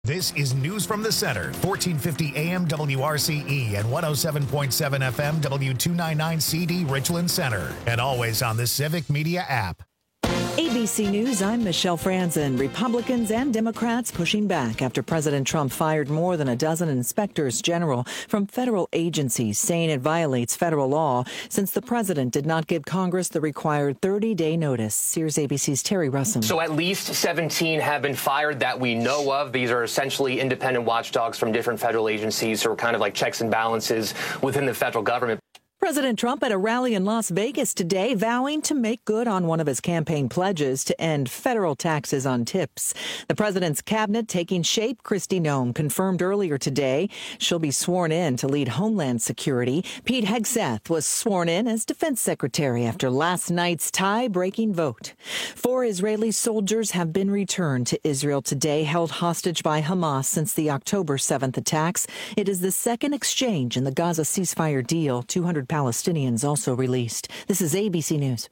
This is News from the Center, 1450 AM WRCE and 107.7 FM W299CD Richland Center, and always on the Civic Media app. ABC News, I'm Michelle Franzen. Republicans and Democrats pushing back after President Trump fired more than a dozen inspectors general from federal agencies, saying it violates federal law since the president did not give Congress the required 30-day notice. Here's ABC's Terry Russum. So at least 17 have been fired that we know of. These are essentially independent watchdogs from different federal agencies, who are kind of like checks and balances within the federal government. President Trump at a rally in Las Vegas today, vowing to make good on one of his campaign pledges to end federal taxes on tips. The president's cabinet taking shape. Kristi Noem confirmed earlier today she'll be sworn in to lead Homeland Security. Pete Hegseth was sworn in as defense secretary after last night's tie-breaking vote. 4 Israeli soldiers have been returned to Israel today, held hostage by Hamas since the October 7th attacks. It is the second exchange in the Gaza ceasefire deal. 200 Palestinians also released. This is ABC News.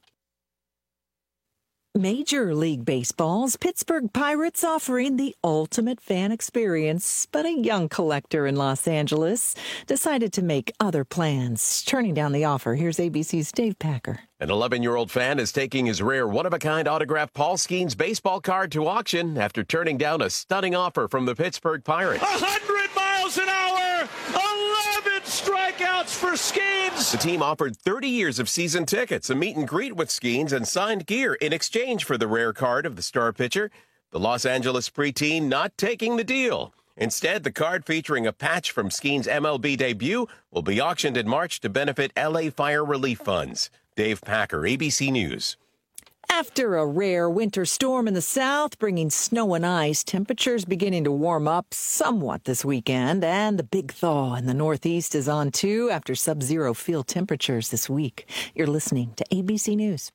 Major League Baseball's Pittsburgh Pirates offering the ultimate fan experience, but a young collector in Los Angeles decided to make other plans. Turning down the offer, here's ABC's Dave Packer. An 11-year-old fan is taking his rare one-of-a-kind autographed Paul Skeens baseball card to auction after turning down a stunning offer from the Pittsburgh Pirates. 100 miles an hour, 11 strikeouts for Skeens. The team offered 30 years of season tickets, a meet and greet with Skeens, and signed gear in exchange for the rare card of the star pitcher. The Los Angeles preteen not taking the deal. Instead, the card featuring a patch from Skeens' MLB debut will be auctioned in March to benefit LA fire relief funds. Dave Packer, ABC News. After a rare winter storm in the south, bringing snow and ice, temperatures beginning to warm up somewhat this weekend, and the big thaw in the northeast is on too after sub-zero field temperatures this week. You're listening to ABC News.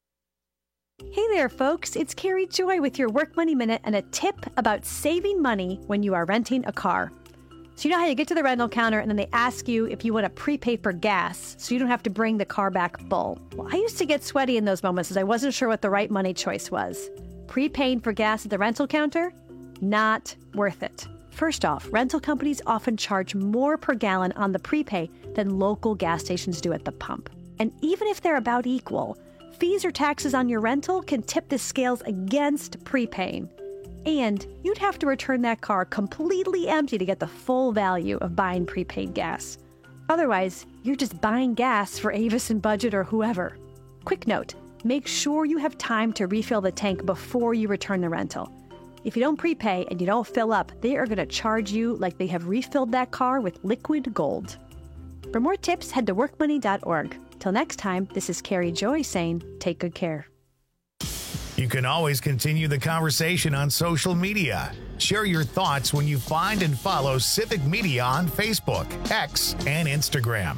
Hey there, folks. It's Carrie Joy with your Work Money Minute and a tip about saving money when you are renting a car. So you know how you get to the rental counter and then they ask you if you want to prepay for gas so you don't have to bring the car back full. Well, I used to get sweaty in those moments as I wasn't sure what the right money choice was. Prepaying for gas at the rental counter? Not worth it. First off, rental companies often charge more per gallon on the prepay than local gas stations do at the pump. And even if they're about equal, fees or taxes on your rental can tip the scales against prepaying. And you'd have to return that car completely empty to get the full value of buying prepaid gas. Otherwise, you're just buying gas for Avis and Budget or whoever. Quick note, make sure you have time to refill the tank before you return the rental. If you don't prepay and you don't fill up, they are going to charge you like they have refilled that car with liquid gold. For more tips, head to workmoney.org. Till next time, this is Carrie Joy saying, take good care. You can always continue the conversation on social media. Share your thoughts when you find and follow Civic Media on Facebook, X, and Instagram.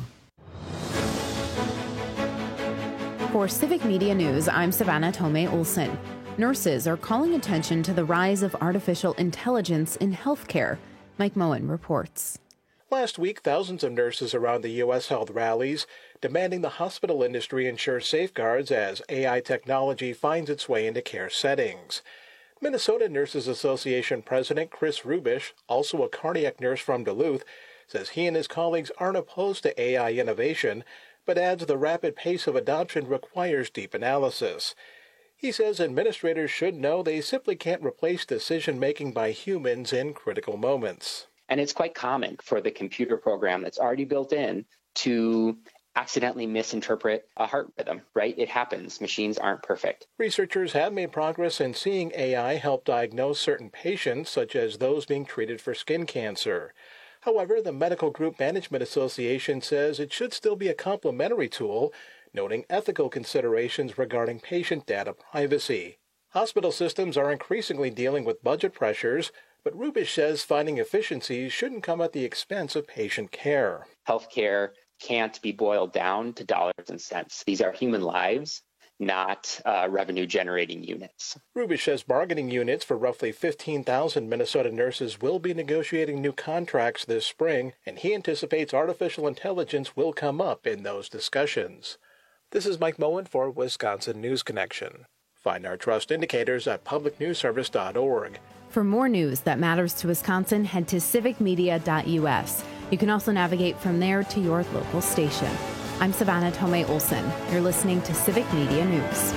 For Civic Media News, I'm Savannah Tomei Olson. Nurses are calling attention to the rise of artificial intelligence in healthcare. Mike Moen reports. Last week, thousands of nurses around the U.S. held rallies demanding the hospital industry ensure safeguards as AI technology finds its way into care settings. Minnesota Nurses Association President Chris Rubish, also a cardiac nurse from Duluth, says he and his colleagues aren't opposed to AI innovation, but adds the rapid pace of adoption requires deep analysis. He says administrators should know they simply can't replace decision-making by humans in critical moments. And it's quite common for the computer program that's already built in to accidentally misinterpret a heart rhythm, right? It happens. Machines aren't perfect. Researchers have made progress in seeing AI help diagnose certain patients, such as those being treated for skin cancer. However, the Medical Group Management Association says it should still be a complementary tool, noting ethical considerations regarding patient data privacy. Hospital systems are increasingly dealing with budget pressures, but Rubish says finding efficiencies shouldn't come at the expense of patient care. Healthcare can't be boiled down to dollars and cents. These are human lives, not revenue-generating units. Rubish says bargaining units for roughly 15,000 Minnesota nurses will be negotiating new contracts this spring, and he anticipates artificial intelligence will come up in those discussions. This is Mike Moen for Wisconsin News Connection. Find our trust indicators at publicnewsservice.org. For more news that matters to Wisconsin, head to civicmedia.us. You can also navigate from there to your local station. I'm Savannah Tomei Olson. You're listening to Civic Media News.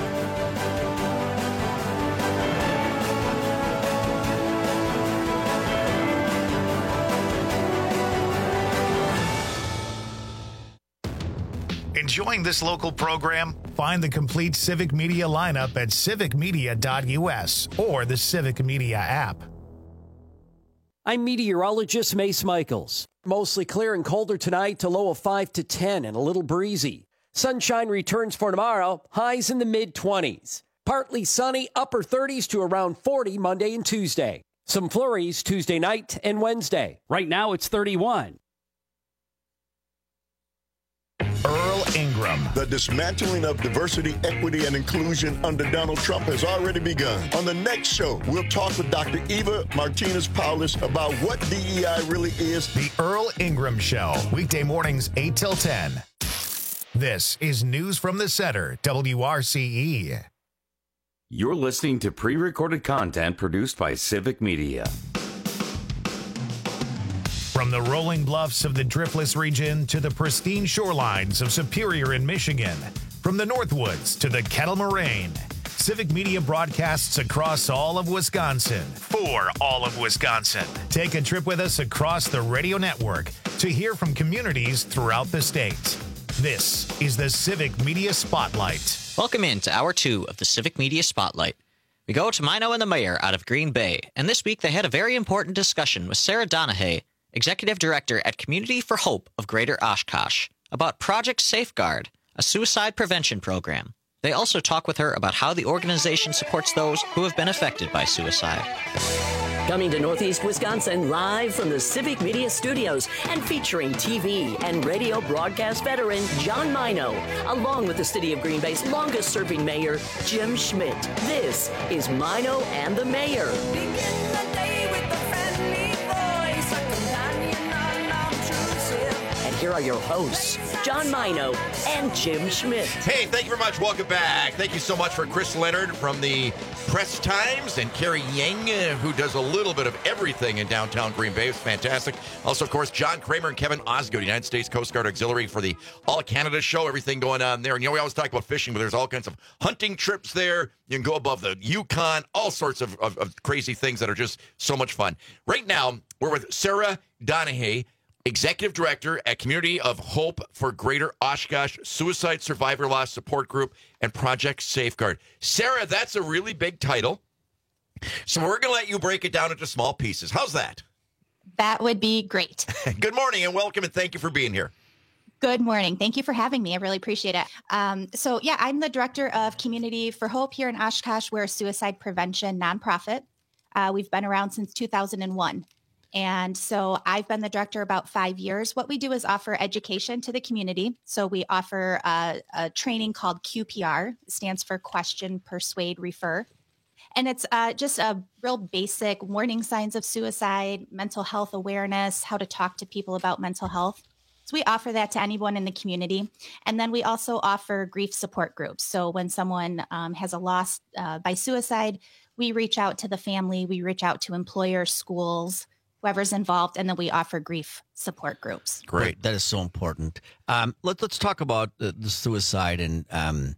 Enjoying this local program? Find the complete Civic Media lineup at civicmedia.us or the Civic Media app. I'm meteorologist Mace Michaels. Mostly clear and colder tonight to low of 5 to 10 and a little breezy. Sunshine returns for tomorrow, highs in the mid-20s. Partly sunny, upper 30s to around 40 Monday and Tuesday. Some flurries Tuesday night and Wednesday. Right now it's 31. Earl Ingram. The dismantling of diversity, equity, and inclusion under Donald Trump has already begun. On the next show, we'll talk with Dr. Eva Martinez-Paulus about what DEI really is. The Earl Ingram Show, weekday mornings 8 till 10. This is News from the Center, WRCE. You're listening to pre-recorded content produced by Civic Media. From the rolling bluffs of the Driftless region to the pristine shorelines of Superior in Michigan, from the Northwoods to the Kettle Moraine, Civic Media broadcasts across all of Wisconsin for all of Wisconsin. Take a trip with us across the radio network to hear from communities throughout the state. This is the Civic Media Spotlight. Welcome into Hour 2 of the Civic Media Spotlight. We go to Mino and the mayor out of Green Bay, and this week they had a very important discussion with Sarah Donahue, Executive Director at Community for Hope of Greater Oshkosh, about Project Safeguard, a suicide prevention program. They also talk with her about how the organization supports those who have been affected by suicide. Coming to Northeast Wisconsin live from the Civic Media Studios and featuring TV and radio broadcast veteran John Mino, along with the City of Green Bay's longest-serving mayor, Jim Schmidt. This is Mino and the Mayor. Here are your hosts, John Mino and Jim Schmidt. Hey, thank you very much. Welcome back. Thank you so much for Chris Leonard from the Press Times and Carrie Yang, who does a little bit of everything in downtown Green Bay. It's fantastic. Also, of course, John Kramer and Kevin Osgood, United States Coast Guard Auxiliary for the All Canada show, everything going on there. And, we always talk about fishing, but there's all kinds of hunting trips there. You can go above the Yukon, all sorts of crazy things that are just so much fun. Right now, we're with Sarah Donahue, Executive Director at Community of Hope for Greater Oshkosh Suicide Survivor Loss Support Group and Project Safeguard. Sarah, that's a really big title. So we're going to let you break it down into small pieces. How's that? That would be great. Good morning and welcome and thank you for being here. Good morning. Thank you for having me. I really appreciate it. I'm the Director of Community for Hope here in Oshkosh. We're a suicide prevention nonprofit. We've been around since 2001. And so I've been the director about 5 years. What we do is offer education to the community. So we offer a training called QPR. It stands for Question, Persuade, Refer. And it's just a real basic warning signs of suicide, mental health awareness, how to talk to people about mental health. So we offer that to anyone in the community. And then we also offer grief support groups. So when someone has a loss by suicide, we reach out to the family, we reach out to employers, schools, whoever's involved, and then we offer grief support groups. Great. That is so important. Let's talk about the suicide and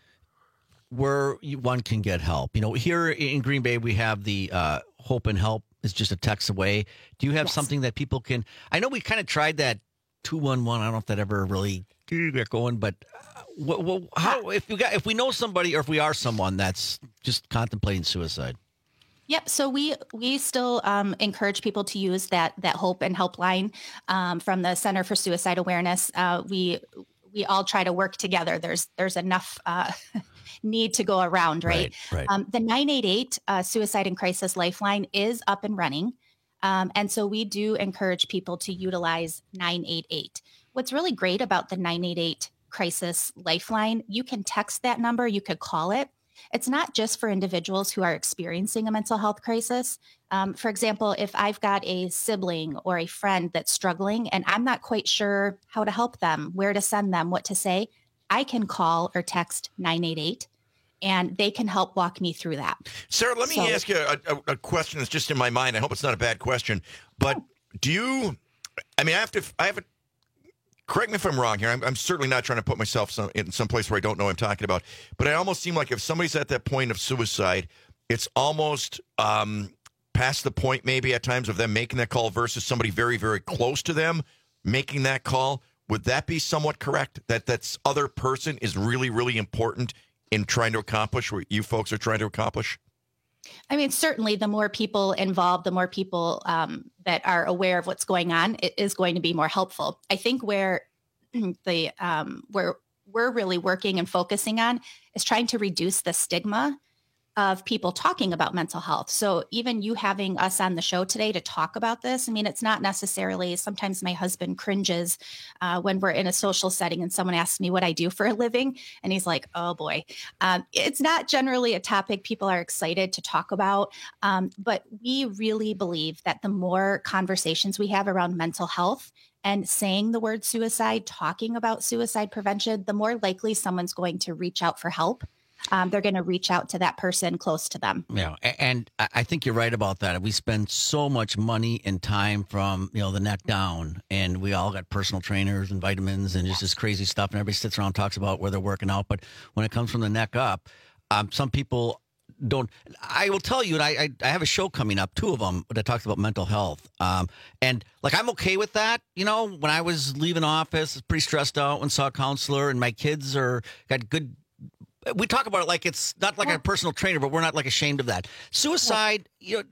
where one can get help. Here in Green Bay, we have the Hope and Help. It's just a text away. Do you have something that people can... I know we kind of tried that 211. I don't know if that ever really got going, but how if we know somebody or if we are someone that's just contemplating suicide? Yep. So we still encourage people to use that Hope and Helpline from the Center for Suicide Awareness. We all try to work together. There's enough need to go around, right? Right. The 988 Suicide and Crisis Lifeline is up and running. And so we do encourage people to utilize 988. What's really great about the 988 Crisis Lifeline, you can text that number, you could call it. It's not just for individuals who are experiencing a mental health crisis. For example, if I've got a sibling or a friend that's struggling and I'm not quite sure how to help them, where to send them, what to say, I can call or text 988 and they can help walk me through that. Sarah, let me ask you a question that's just in my mind. I hope it's not a bad question, but do you, I mean, I have to, correct me if I'm wrong here. I'm certainly not trying to put myself in some place where I don't know what I'm talking about, but I almost seem like if somebody's at that point of suicide, it's almost past the point maybe at times of them making that call versus somebody very, very close to them making that call. Would that be somewhat correct? That other person is really, really important in trying to accomplish what you folks are trying to accomplish? I mean, certainly the more people involved, the more people that are aware of what's going on, it is going to be more helpful. I think where where we're really working and focusing on is trying to reduce the stigma of people talking about mental health. So even you having us on the show today to talk about this, I mean, it's not necessarily, sometimes my husband cringes when we're in a social setting and someone asks me what I do for a living. And he's like, oh boy, it's not generally a topic people are excited to talk about. But we really believe that the more conversations we have around mental health and saying the word suicide, talking about suicide prevention, the more likely someone's going to reach out for help. They're going to reach out to that person close to them. Yeah, and I think you're right about that. We spend so much money and time from the neck down, and we all got personal trainers and vitamins and just this crazy stuff, and everybody sits around and talks about where they're working out. But when it comes from the neck up, some people don't. I will tell you, and I have a show coming up, 2 of them, that talks about mental health. And like I'm okay with that. When I was leaving office, I was pretty stressed out and saw a counselor, and my kids got good. We talk about it like it's not like a personal trainer, but we're not like ashamed of that. Suicide,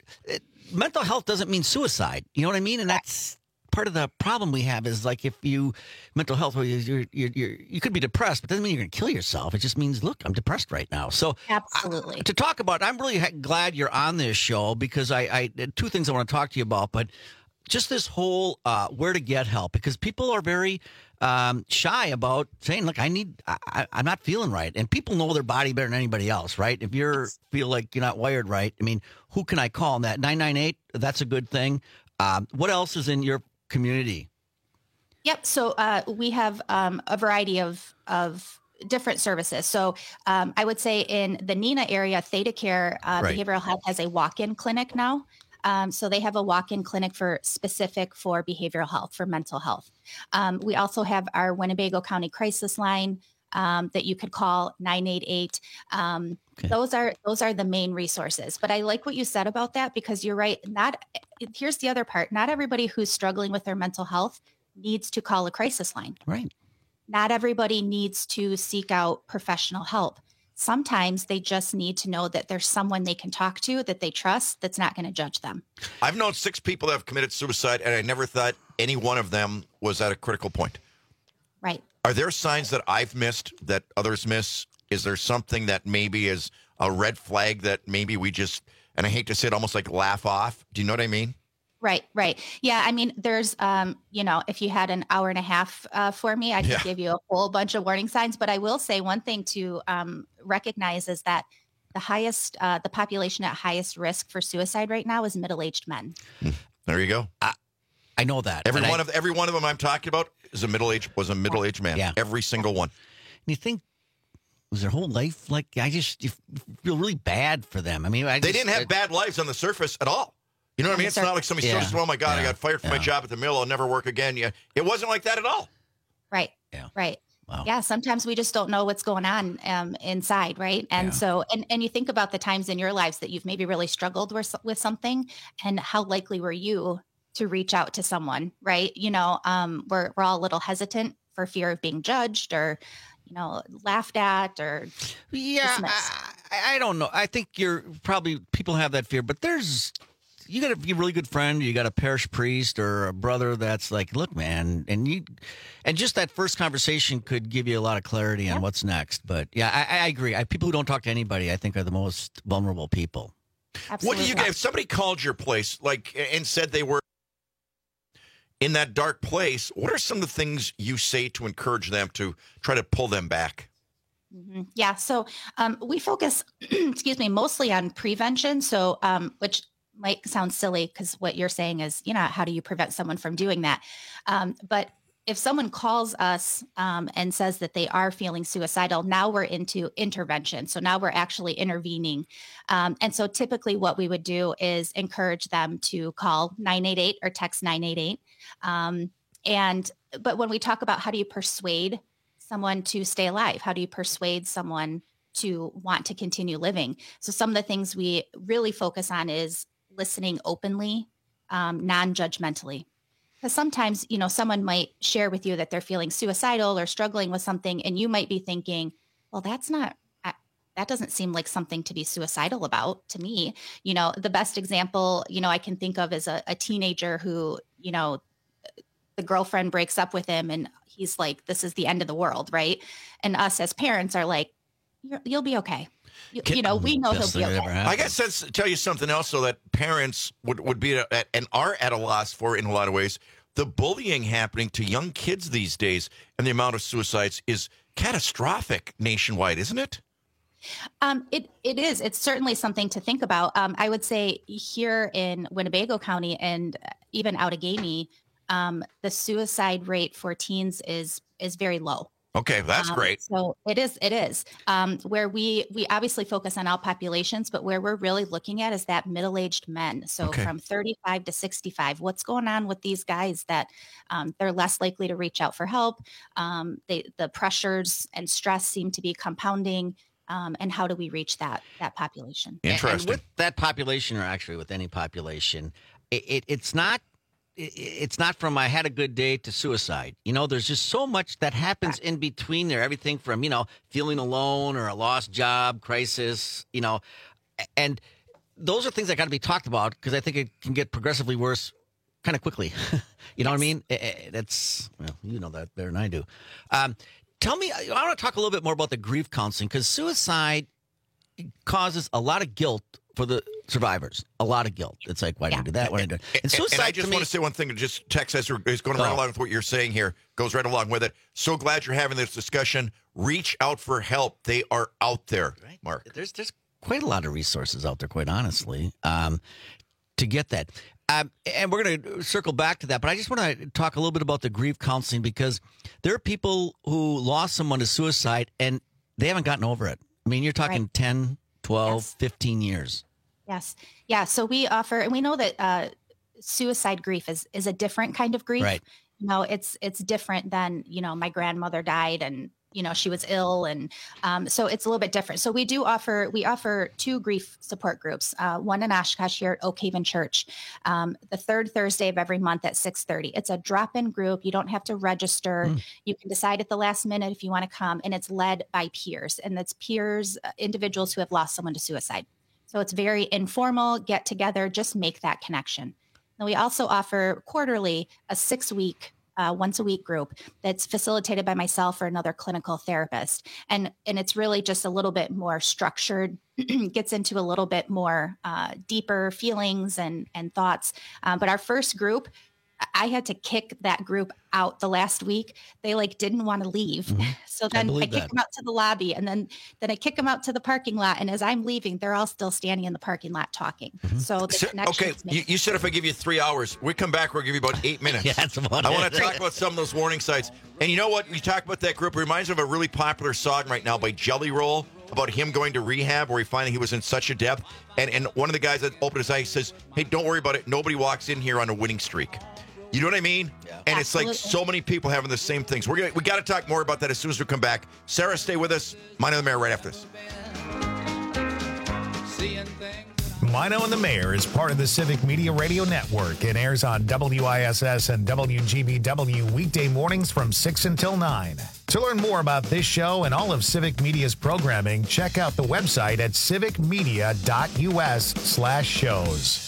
mental health doesn't mean suicide. You know what I mean? And that's part of the problem we have is like if mental health, you could be depressed, but it doesn't mean you're going to kill yourself. It just means, look, I'm depressed right now. So absolutely. To talk about, I'm really glad you're on this show because I 2 things I want to talk to you about, but just this whole where to get help, because people are very shy about saying, look, I'm not feeling right. And people know their body better than anybody else, right? If you feel like you're not wired right, I mean, who can I call? And that 998, that's a good thing. What else is in your community? Yep. So we have a variety of different services. So I would say in the Neenah area, Theta Care Behavioral Health has a walk-in clinic now. So they have a walk-in clinic specific for behavioral health, for mental health. We also have our Winnebago County crisis line that you could call 988. Okay. Those are the main resources. But I like what you said about that because you're right. Here's the other part. Not everybody who's struggling with their mental health needs to call a crisis line. Right. Not everybody needs to seek out professional help. Sometimes they just need to know that there's someone they can talk to that they trust that's not going to judge them. I've known 6 people that have committed suicide, and I never thought any one of them was at a critical point. Right. Are there signs that I've missed that others miss? Is there something that maybe is a red flag that maybe we just, and I hate to say it, almost like laugh off? Do you know what I mean? Right. Yeah. I mean, there's, if you had an hour and a half for me, I could give you a whole bunch of warning signs. But I will say one thing to recognize is that the population at highest risk for suicide right now is middle-aged men. There you go. I know that. Every one of them I'm talking about was a middle-aged man. Yeah. Every single one. And you think, was their whole life like? You feel really bad for them. I mean, they didn't have bad lives on the surface at all. You know what I mean? It's not like somebody says, oh, my God, I got fired from my job at the mill. I'll never work again. Yeah, it wasn't like that at all. Right. Yeah. Right. Wow. Yeah. Sometimes we just don't know what's going on inside. Right. And so, and you think about the times in your lives that you've maybe really struggled with something, and how likely were you to reach out to someone? Right. We're all a little hesitant for fear of being judged or, laughed at or dismissed. I don't know. I think people have that fear, but you got to be a really good friend. You got a parish priest or a brother that's like, look, man, and just that first conversation could give you a lot of clarity on what's next. But yeah, I agree. People who don't talk to anybody, I think, are the most vulnerable people. Absolutely. What do you guys? If somebody called your place, and said they were in that dark place, what are some of the things you say to encourage them to try to pull them back? Mm-hmm. Yeah. So we focus, mostly on prevention. So, which might sound silly because what you're saying is, how do you prevent someone from doing that? But if someone calls us and says that they are feeling suicidal, now we're into intervention. So now we're actually intervening. And so typically what we would do is encourage them to call 988 or text 988. But when we talk about how do you persuade someone to stay alive, how do you persuade someone to want to continue living? So some of the things we really focus on is listening openly, non-judgmentally. Because sometimes, someone might share with you that they're feeling suicidal or struggling with something, and you might be thinking, well, that doesn't seem like something to be suicidal about to me. The best example, I can think of is a teenager who, the girlfriend breaks up with him and he's like, this is the end of the world, right? And us as parents are like, you'll be okay. We know he'll be okay. I guess that's tell you something else, so that parents would be and are at a loss for in a lot of ways. The bullying happening to young kids these days and the amount of suicides is catastrophic nationwide, isn't it? It is. It's certainly something to think about. I would say here in Winnebago County and even Outagamie, the suicide rate for teens is very low. Okay, that's great. So it is. Where we obviously focus on all populations, but where we're really looking at is that middle-aged men. So from 35 to 65, what's going on with these guys that they're less likely to reach out for help? The pressures and stress seem to be compounding. And how do we reach that population? Interesting. And with that population, or actually with any population, it's not from I had a good day to suicide. There's just so much that happens in between there. Everything from, feeling alone or a lost job, crisis, and those are things that got to be talked about, because I think it can get progressively worse kind of quickly. You know what I mean? That's, you know that better than I do. Tell me, I want to talk a little bit more about the grief counseling, because suicide causes a lot of guilt for the survivors. A lot of guilt. It's like, why did you do that? Why did you do that? And suicide, and I just want to say one thing, just text us, is going right along with what you're saying here, goes right along with it. So glad you're having this discussion. Reach out for help. They are out there, right. Mark. There's quite a lot of resources out there, quite honestly, to get that. And we're going to circle back to that, but I just want to talk a little bit about the grief counseling, because there are people who lost someone to suicide and they haven't gotten over it. I mean, you're talking 10, 12, 15 years. Yes. Yeah. So we offer, and we know that suicide grief is a different kind of grief. Right. It's different than, my grandmother died and, she was ill. And so it's a little bit different. So we offer 2 grief support groups, one in Oshkosh here at Oak Haven Church, the third Thursday of every month at 6:30. It's a drop-in group. You don't have to register. You can decide at the last minute if you want to come, and it's led by peers, and that's peers, individuals who have lost someone to suicide. So it's very informal, get together, just make that connection. And we also offer quarterly a 6-week once a week group that's facilitated by myself or another clinical therapist. And it's really just a little bit more structured, gets into a little bit more deeper feelings and thoughts. But our first group, I had to kick that group out the last week. They didn't want to leave. So then I kicked them out to the lobby, and then I kick them out to the parking lot. And as I'm leaving, they're all still standing in the parking lot talking. So the okay, you said if I give you 3 hours, we come back, we'll give you about 8 minutes. Yeah, that's about I want to talk about some of those warning signs. And you know what? You talk about that group. It reminds me of a really popular song right now by Jelly Roll about him going to rehab, where he finally was in such a depth. And one of the guys that opened his eyes says, hey, don't worry about it. Nobody walks in here on a winning streak. You know what I mean? Yeah. And Absolutely. It's like so many people having the same things. We got to talk more about that as soon as we come back. Sarah, stay with us. Mino and the Mayor right after this. Mino and the Mayor is part of the Civic Media Radio Network and airs on WISS and WGBW weekday mornings from 6 until 9. To learn more about this show and all of Civic Media's programming, check out the website at civicmedia.us/shows.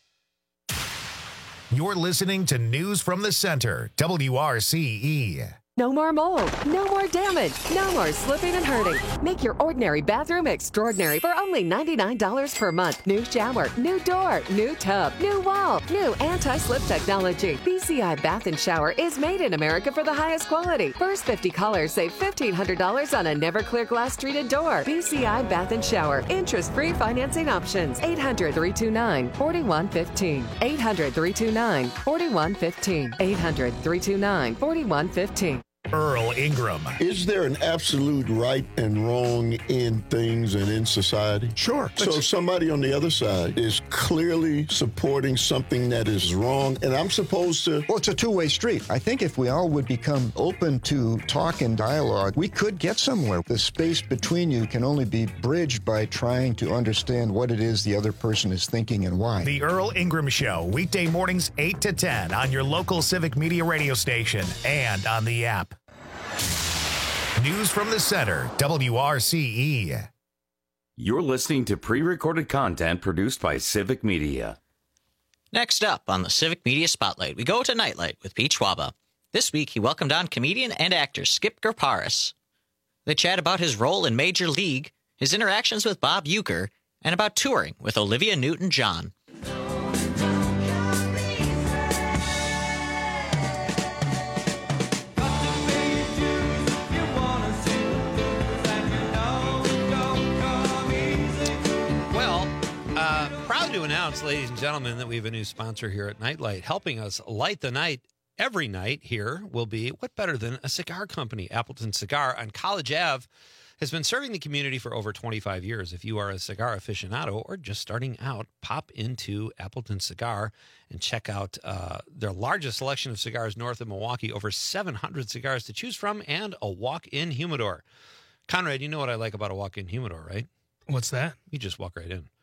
You're listening to News from the Center, WRCE. No more mold, no more damage, no more slipping and hurting. Make your ordinary bathroom extraordinary for only $99 per month. New shower, new door, new tub, new wall, new anti-slip technology. BCI Bath and Shower is made in America for the highest quality. First 50 callers save $1,500 on a Never-Clear glass treated door. BCI Bath and Shower. Interest-free financing options. 800-329-4115. 800-329-4115. 800-329-4115. Earl Ingram. Is there an absolute right and wrong in things and in society? Sure. So somebody on the other side is clearly supporting something that is wrong, and I'm supposed to... Well, it's a two-way street. I think if we all would become open to talk and dialogue, we could get somewhere. The space between you can only be bridged by trying to understand what it is the other person is thinking and why. The Earl Ingram Show, weekday mornings 8 to 10 on your local Civic Media radio station and on the app. News from the Center, WRCE. You're listening to pre-recorded content produced by Civic Media. Next up on the Civic Media Spotlight, we go to Nightlight with Pete Schwaba. This week, he welcomed on comedian and actor Skip Garparis. They chat about his role in Major League, his interactions with Bob Uecker, and about touring with Olivia Newton-John. To announce, ladies and gentlemen, that we have a new sponsor here at Nightlight. Helping us light the night every night here will be, what better than a cigar company? Appleton Cigar on College Ave has been serving the community for over 25 years. If you are a cigar aficionado or just starting out, pop into Appleton Cigar and check out their largest selection of cigars north of Milwaukee, over 700 cigars to choose from, and a walk-in humidor. Conrad, you know what I like about a walk-in humidor, right? What's that? You just walk right in.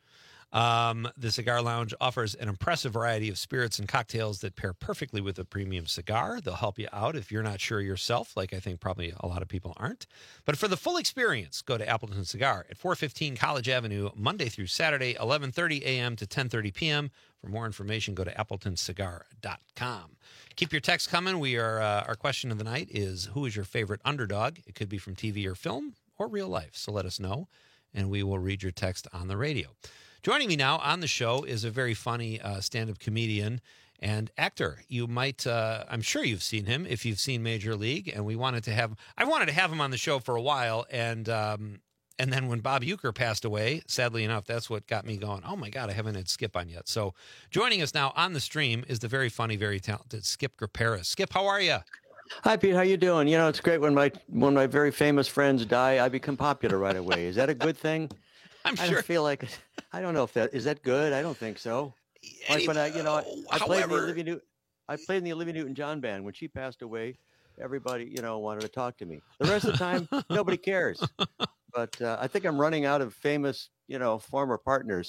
The Cigar Lounge offers an impressive variety of spirits and cocktails that pair perfectly with a premium cigar. They'll help you out if you're not sure yourself, like I think probably a lot of people aren't. But for the full experience, go to Appleton Cigar at 415 College Avenue, Monday through Saturday, 11:30 a.m. to 10:30 p.m. For more information, go to appletoncigar.com. Keep your texts coming. Our question of the night is, who is your favorite underdog? It could be from TV or film or real life, so let us know, and we will read your text on the radio. Joining me now on the show is a very funny stand-up comedian and actor. You might, I'm sure you've seen him if you've seen Major League, and I wanted to have him on the show for a while, and then when Bob Uecker passed away, sadly enough, that's what got me going, oh my God, I haven't had Skip on yet. So joining us now on the stream is the very funny, very talented Skip Garparis. Skip, how are you? Hi, Pete. How you doing? You know, it's great when my very famous friends die, I become popular right away. Is that a good thing? I'm sure. I don't feel like I don't know if is that good. I don't think so. Like when I played in the Olivia Newton-John band. When she passed away, everybody wanted to talk to me. The rest of the time, nobody cares. But I think I'm running out of famous former partners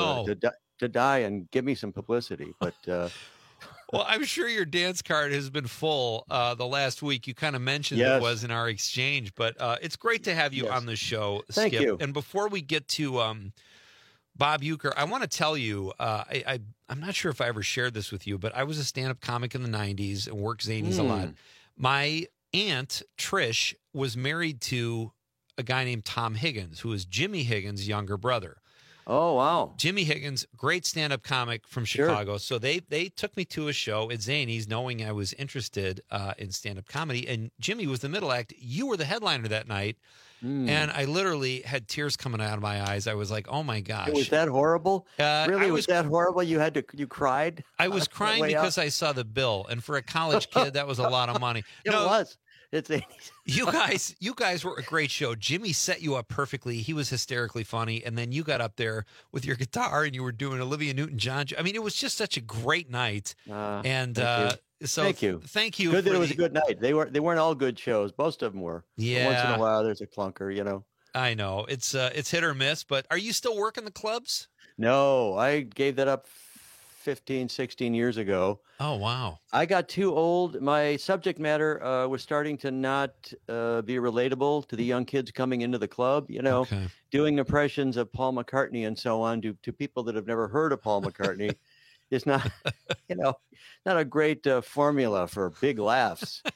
to die and give me some publicity. But well, I'm sure your dance card has been full the last week. You kind of mentioned it was in our exchange, but it's great to have you on the show, Skip. Thank you. And before we get to Bob Uecker, I want to tell you, I'm not sure if I ever shared this with you, but I was a stand-up comic in the 90s and worked zanies a lot. My aunt, Trish, was married to a guy named Tom Higgins, who is Jimmy Higgins' younger brother. Oh, wow. Jimmy Higgins, great stand-up comic from Chicago. So they took me to a show at Zanies knowing I was interested in stand-up comedy. And Jimmy was the middle act. You were the headliner that night. And I literally had tears coming out of my eyes. I was like, oh, my gosh. Was that horrible? Really? Was that horrible? You cried? I was crying because I saw the bill. And for a college kid, that was a lot of money. It was. It's you guys were a great show. Jimmy set you up perfectly. He was hysterically funny, and then you got up there with your guitar and you were doing Olivia Newton-John. I mean, it was just such a great night. And so thank you. Good that it was a good night. They weren't all good shows. Most of them were. Yeah. But once in a while, there's a clunker. I know it's hit or miss. But are you still working the clubs? No, I gave that up 15, 16 years ago. Oh, wow. I got too old. My subject matter was starting to not be relatable to the young kids coming into the club, doing impressions of Paul McCartney and so on to people that have never heard of Paul McCartney. It's not, not a great formula for big laughs.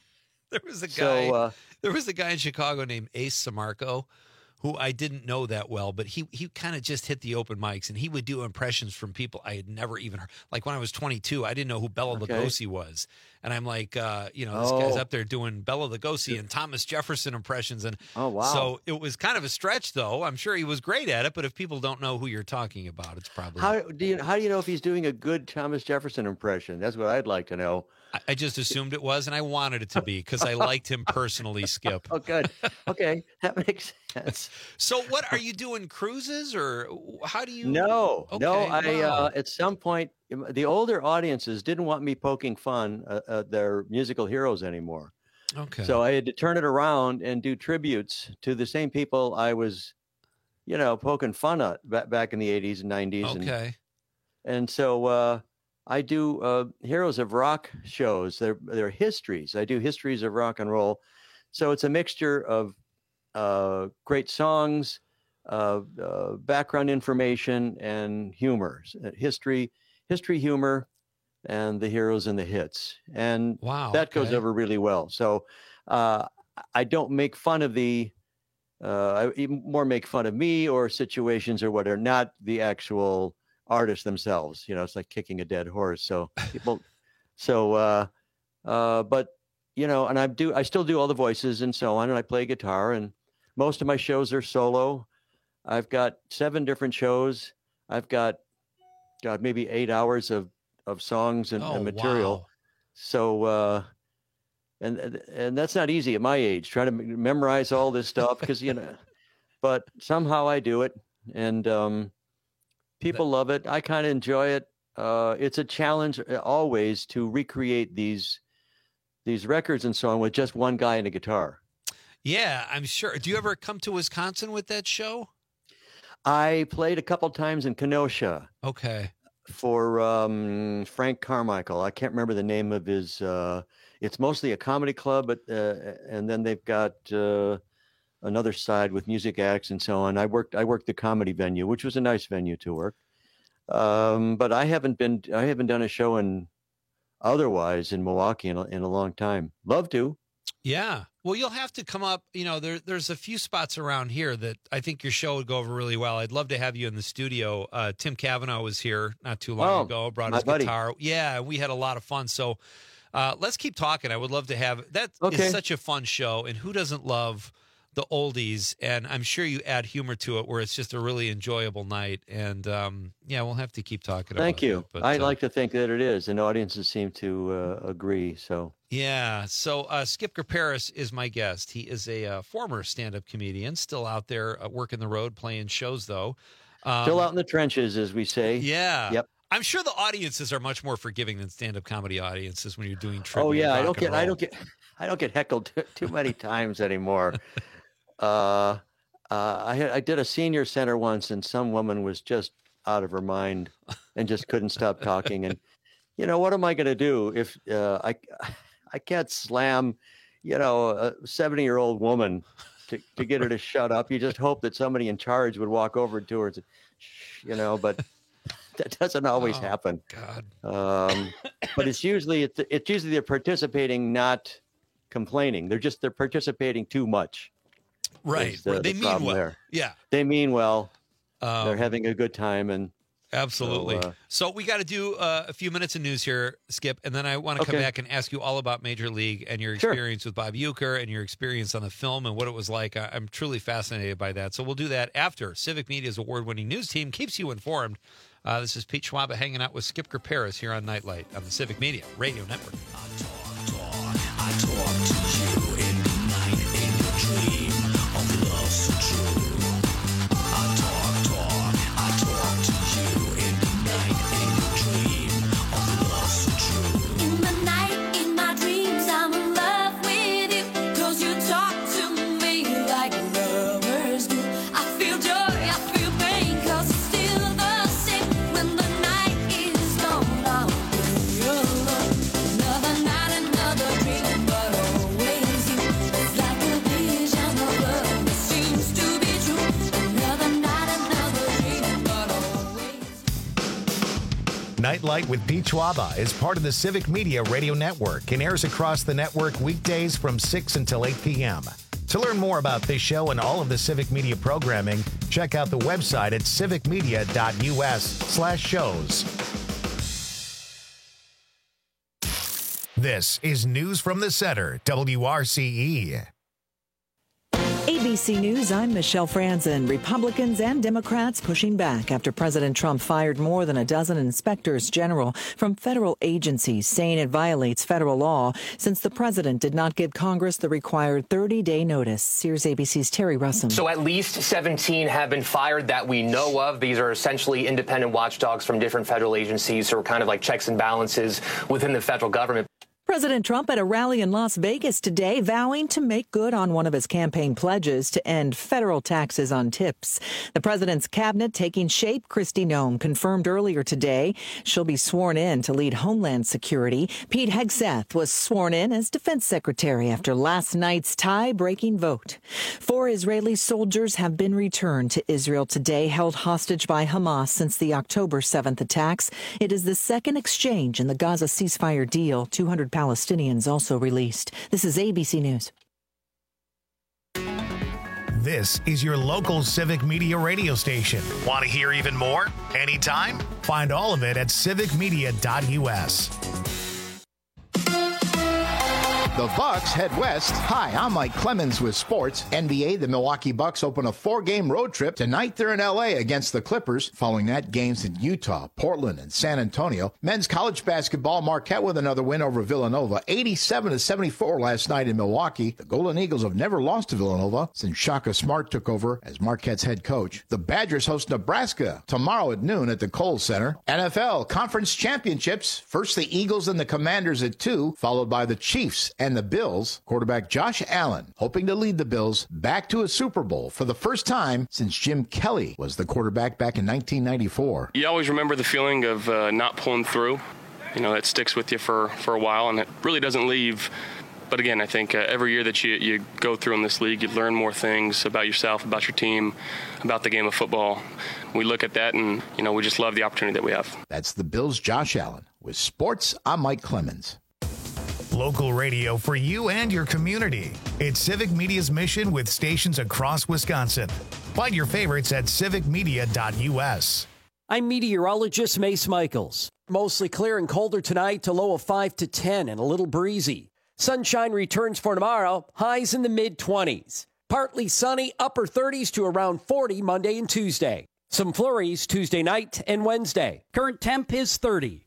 There was a guy. There was a guy in Chicago named Ace Samarco, who I didn't know that well, but he kind of just hit the open mics, and he would do impressions from people I had never even heard. Like when I was 22, I didn't know who Bela Lugosi was, and I'm like, this guy's up there doing Bela Lugosi and Thomas Jefferson impressions, and so it was kind of a stretch, though. I'm sure he was great at it, but if people don't know who you're talking about, it's probably how do you know if he's doing a good Thomas Jefferson impression? That's what I'd like to know. I just assumed it was, and I wanted it to be because I liked him personally, Skip. Oh, good. Okay, that makes sense. So what, are you doing cruises, or how do you? No. Wow. At some point, the older audiences didn't want me poking fun at their musical heroes anymore. Okay. So I had to turn it around and do tributes to the same people I was, poking fun at back in the 80s and 90s. Okay. And so I do Heroes of Rock shows. They're histories. I do histories of rock and roll. So it's a mixture of great songs, background information, and humor. History, humor, and the heroes and the hits. And that goes over really well. So I don't make fun of I more make fun of me or situations or whatever, not the actual artists themselves. It's like kicking a dead horse. So people, but and I still do all the voices and so on, and I play guitar, and most of my shows are solo. I've got 7 different shows. I've got maybe 8 hours of songs and material. Wow. So and that's not easy at my age, trying to memorize all this stuff because but somehow I do it, and people love it. I kind of enjoy it. It's a challenge always to recreate these records and so on with just one guy and a guitar. Yeah, I'm sure. Do you ever come to Wisconsin with that show? I played a couple times in Kenosha. Okay. For Frank Carmichael. I can't remember the name of his. It's mostly a comedy club, but and then they've got another side with music acts and so on. I worked the comedy venue, which was a nice venue to work. But I haven't done a show otherwise in Milwaukee in a long time. Love to. Yeah. Well, you'll have to come up. There's a few spots around here that I think your show would go over really well. I'd love to have you in the studio. Tim Cavanaugh was here not too long ago, brought his guitar. Yeah, we had a lot of fun. So let's keep talking. I would love to have that. Is such a fun show, and who doesn't love the oldies? And I'm sure you add humor to it where it's just a really enjoyable night. And we'll have to keep talking. Thank you. That, but, I like to think that it is, and audiences seem to agree. So yeah. So Skip Graparis is my guest. He is a former stand-up comedian, still out there working the road, playing shows though. Still out in the trenches, as we say. Yeah. Yep. I'm sure the audiences are much more forgiving than stand-up comedy audiences when you're doing trivia. Oh yeah, I don't get heckled too many times anymore. I did a senior center once, and some woman was just out of her mind and just couldn't stop talking. And what am I going to do if I can't slam a 70-year-old woman to get her to shut up? You just hope that somebody in charge would walk over to her and say, but that doesn't always happen. God. But it's usually they're participating, not complaining. They're participating too much. Right. They mean well. There. Yeah. They mean well. They're having a good time. And absolutely. So we got to do a few minutes of news here, Skip, and then I want to come back and ask you all about Major League and your experience with Bob Uecker and your experience on the film and what it was like. I'm truly fascinated by that. So we'll do that after Civic Media's award-winning news team keeps you informed. This is Pete Schwab hanging out with Skip Graparis here on Nightlight on the Civic Media Radio Network. I talk to you in the night, in the dream of love so true. I talk to you in the night, in the dream of love so true. In the night, in my dreams, I'm in love with you, 'cause you talk to me like lovers do. I feel joy, I feel pain, 'cause it's still the same. When the night is gone, I'll be alone. Another night Nightlight with Pete Schwaba is part of the Civic Media Radio Network and airs across the network weekdays from 6 until 8 p.m. To learn more about this show and all of the Civic Media programming, check out the website at civicmedia.us/shows. This is News from the Center, WRCE. ABC News, I'm Michelle Franzen. Republicans and Democrats pushing back after President Trump fired more than a dozen inspectors general from federal agencies, saying it violates federal law since the president did not give Congress the required 30-day notice. Here's ABC's Terry Russum. So at least 17 have been fired that we know of. These are essentially independent watchdogs from different federal agencies, so we're kind of like checks and balances within the federal government. President Trump at a rally in Las Vegas today vowing to make good on one of his campaign pledges to end federal taxes on tips. The president's cabinet taking shape. Kristi Noem confirmed earlier today she'll be sworn in to lead Homeland Security. Pete Hegseth was sworn in as defense secretary after last night's tie-breaking vote. 4 Israeli soldiers have been returned to Israel today, held hostage by Hamas since the October 7th attacks. It is the second exchange in the Gaza ceasefire deal. 200 Palestinians also released. This is ABC News. This is your local Civic Media radio station. Want to hear even more? Anytime? Find all of it at civicmedia.us. The Bucks head west. Hi, I'm Mike Clemens with sports. NBA, the Milwaukee Bucks open a 4-game road trip. Tonight they're in L.A. against the Clippers. Following that, games in Utah, Portland, and San Antonio. Men's college basketball, Marquette with another win over Villanova. 87-74 last night in Milwaukee. The Golden Eagles have never lost to Villanova since Shaka Smart took over as Marquette's head coach. The Badgers host Nebraska tomorrow at noon at the Kohl Center. NFL Conference Championships. First the Eagles and the Commanders at 2, followed by the Chiefs and the Bills. Quarterback Josh Allen hoping to lead the Bills back to a Super Bowl for the first time since Jim Kelly was the quarterback back in 1994. You always remember the feeling of not pulling through. You know, it sticks with you for a while, and it really doesn't leave. But again, I think every year that you go through in this league, you learn more things about yourself, about your team, about the game of football. We look at that and, you know, we just love the opportunity that we have. That's the Bills' Josh Allen. With sports, I'm Mike Clemens. Local radio for you and your community. It's Civic Media's mission with stations across Wisconsin. Find your favorites at civicmedia.us. I'm meteorologist Mace Michaels. Mostly clear and colder tonight to low of 5 to 10 and a little breezy. Sunshine returns for tomorrow, highs in the mid-20s. Partly sunny, upper 30s to around 40 Monday and Tuesday. Some flurries Tuesday night and Wednesday. Current temp is 30.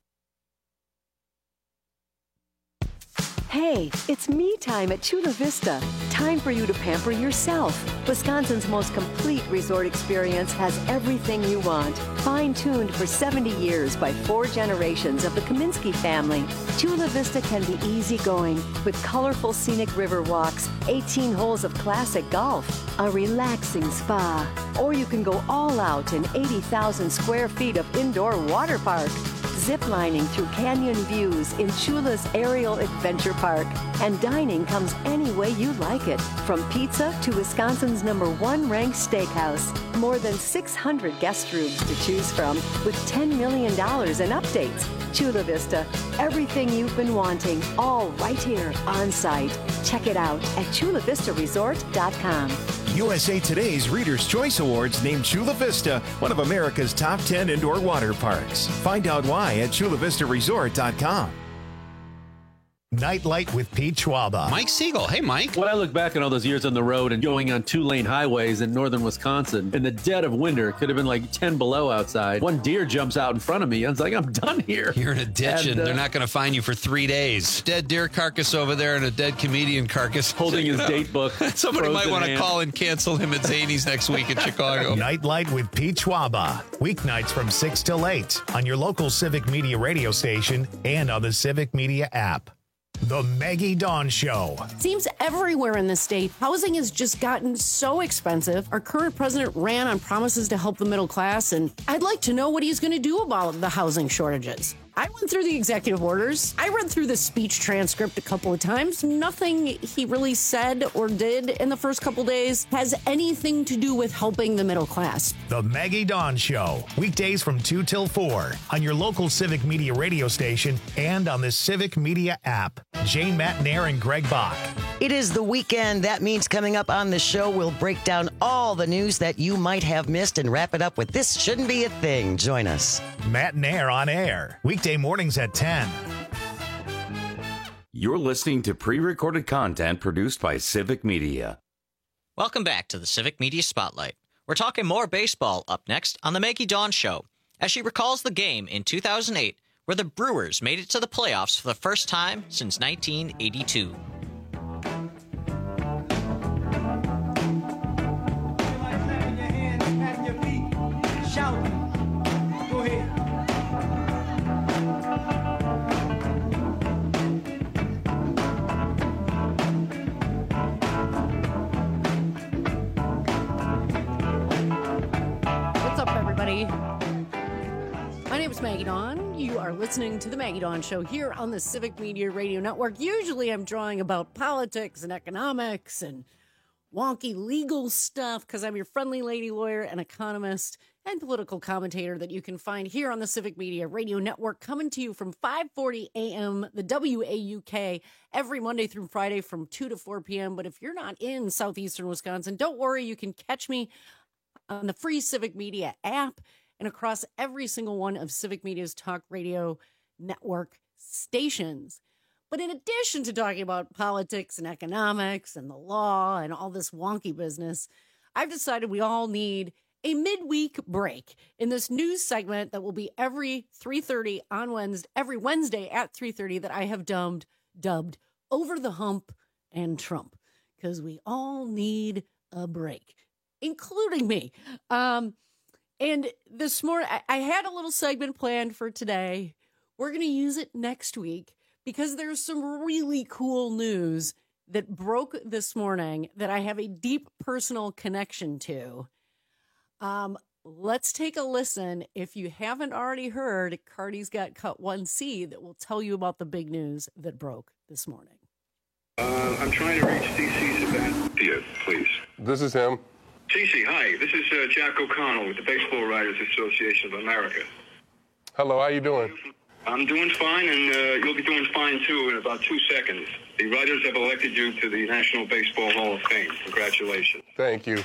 Hey, it's me time at Chula Vista. Time for you to pamper yourself. Wisconsin's most complete resort experience has everything you want. Fine-tuned for 70 years by 4 generations of the Kaminsky family. Chula Vista can be easygoing with colorful scenic river walks, 18 holes of classic golf, a relaxing spa. Or you can go all out in 80,000 square feet of indoor water park. Ziplining through canyon views in Chula's Aerial Adventure Park. And dining comes any way you like it, from pizza to Wisconsin's #1 ranked steakhouse. More than 600 guest rooms to choose from, with $10 million in updates. Chula Vista, everything you've been wanting, all right here on site. Check it out at chulavistaresort.com. USA Today's Reader's Choice Awards named Chula Vista one of America's top 10 indoor water parks. Find out why at chulavistaresort.com. Nightlight with Pete Schwaba. Mike Siegel. Hey, Mike. When I look back on all those years on the road and going on 2-lane highways in northern Wisconsin, in the dead of winter, it could have been like 10 below outside. One deer jumps out in front of me. I was like, I'm done here. You're in a ditch and they're not going to find you for 3 days. Dead deer carcass over there and a dead comedian carcass. Holding his date book. Somebody might want to call and cancel him at Zany's next week in Chicago. Nightlight with Pete Schwaba. Weeknights from 6 till 8 on your local Civic Media radio station and on the Civic Media app. The Maggie Dawn Show. Seems everywhere in the state, housing has just gotten so expensive. Our current president ran on promises to help the middle class, and I'd like to know what he's going to do about the housing shortages. I went through the executive orders. I read through the speech transcript a couple of times. Nothing he really said or did in the first couple days has anything to do with helping the middle class. The Maggie Dawn Show, weekdays from 2 till 4 on your local Civic Media radio station and on the Civic Media app. Jane Matnair and Greg Bach. It is the weekend. That means coming up on the show, we'll break down all the news that you might have missed and wrap it up with This Shouldn't Be a Thing. Join us. Matnair on air, weekday mornings at 10. You're listening to pre-recorded content produced by Civic Media. Welcome back to the Civic Media Spotlight. We're talking more baseball up next on the Maggie Dawn Show, as she recalls the game in 2008 where the Brewers made it to the playoffs for the first time since 1982. My name is Maggie Dawn. You are listening to the Maggie Dawn Show here on the Civic Media Radio Network. Usually I'm drawing about politics and economics and wonky legal stuff because I'm your friendly lady lawyer and economist and political commentator that you can find here on the Civic Media Radio Network, coming to you from 5:40 a.m., the WAUK, every Monday through Friday from 2 to 4 p.m. But if you're not in southeastern Wisconsin, don't worry. You can catch me on the free Civic Media app and across every single one of Civic Media's talk radio network stations. But in addition to talking about politics and economics and the law and all this wonky business, I've decided we all need a midweek break in this news segment that will be every 3:30 on Wednesday, every Wednesday at 3:30, that I have dubbed Over the Hump and Trump, because we all need a break, including me. And this morning, I had a little segment planned for today. We're going to use it next week because there's some really cool news that broke this morning that I have a deep personal connection to. Let's take a listen. If you haven't already heard, Cardi's got Cut 1C that will tell you about the big news that broke this morning. I'm trying to reach CC Sabathia, please. This is him. CC, hi. This is Jack O'Connell with the Baseball Writers Association of America. Hello, how you doing? I'm doing fine, and you'll be doing fine, too, in about 2 seconds. The writers have elected you to the National Baseball Hall of Fame. Congratulations. Thank you.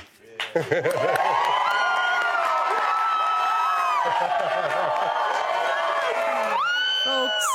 Folks,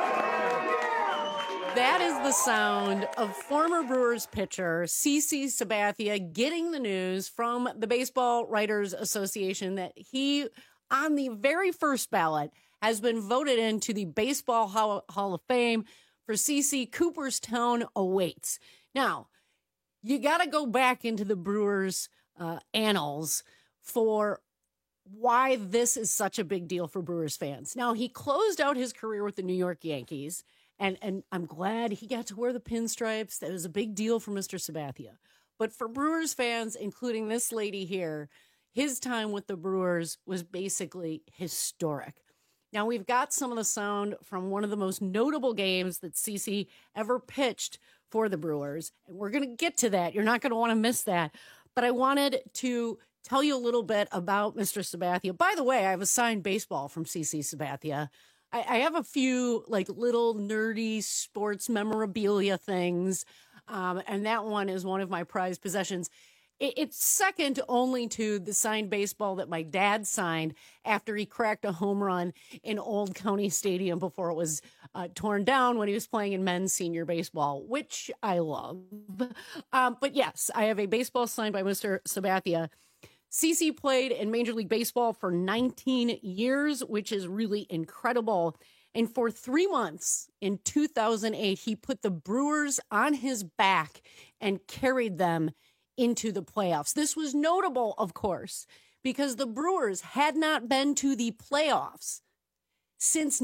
that is the sound of former Brewers pitcher CC Sabathia getting the news from the Baseball Writers Association that he, on the very first ballot, has been voted into the Baseball Hall of Fame. For CC, Cooperstown awaits. Now, you got to go back into the Brewers' annals for why this is such a big deal for Brewers fans. Now, he closed out his career with the New York Yankees, and I'm glad he got to wear the pinstripes. That was a big deal for Mr. Sabathia. But for Brewers fans, including this lady here, his time with the Brewers was basically historic. Now, we've got some of the sound from one of the most notable games that CC ever pitched for the Brewers, and we're going to get to that. You're not going to want to miss that. But I wanted to tell you a little bit about Mr. Sabathia. By the way, I have a signed baseball from CC Sabathia. I have a few like little nerdy sports memorabilia things, and that one is one of my prized possessions. It's second only to the signed baseball that my dad signed after he cracked a home run in Old County Stadium before it was torn down when he was playing in men's senior baseball, which I love. But yes, I have a baseball signed by Mr. Sabathia. CC played in Major League Baseball for 19 years, which is really incredible. And for 3 months in 2008, he put the Brewers on his back and carried them into the playoffs. This was notable, of course, because the Brewers had not been to the playoffs since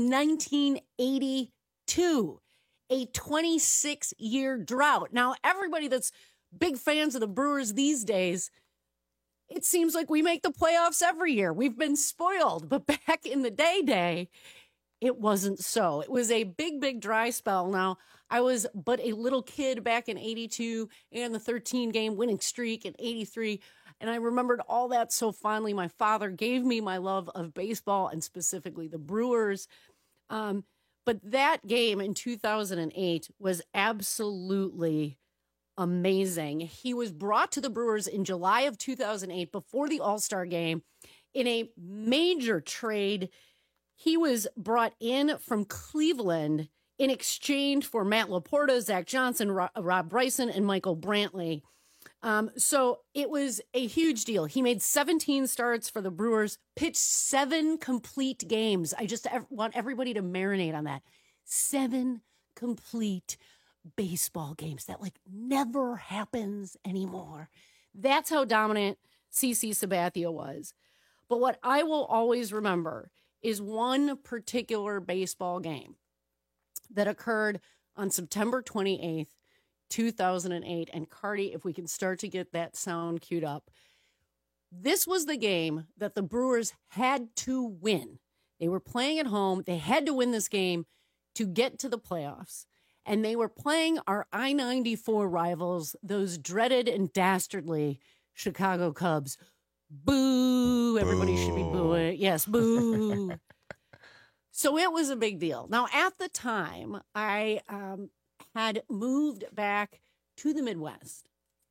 1982, a 26-year drought. Now, everybody that's big fans of the Brewers these days, it seems like we make the playoffs every year. We've been spoiled. But back in the day, it wasn't so. It was a big, big dry spell. Now, I was but a little kid back in 82 and the 13-game winning streak in 83, and I remembered all that so fondly. My father gave me my love of baseball and specifically the Brewers. But that game in 2008 was absolutely amazing. He was brought to the Brewers in July of 2008 before the All-Star game in a major trade. He was brought in from Cleveland in exchange for Matt Laporta, Zach Johnson, Rob Bryson, and Michael Brantley. So it was a huge deal. He made 17 starts for the Brewers, pitched 7 complete games. I just want everybody to marinate on that. 7 complete baseball games. That like never happens anymore. That's how dominant CC Sabathia was. But what I will always remember is one particular baseball game that occurred on September 28th, 2008. And Cardi, if we can start to get that sound queued up. This was the game that the Brewers had to win. They were playing at home. They had to win this game to get to the playoffs. And they were playing our I-94 rivals, those dreaded and dastardly Chicago Cubs. Boo! Everybody should be booing. Yes, boo. So it was a big deal. Now, at the time, I had moved back to the Midwest.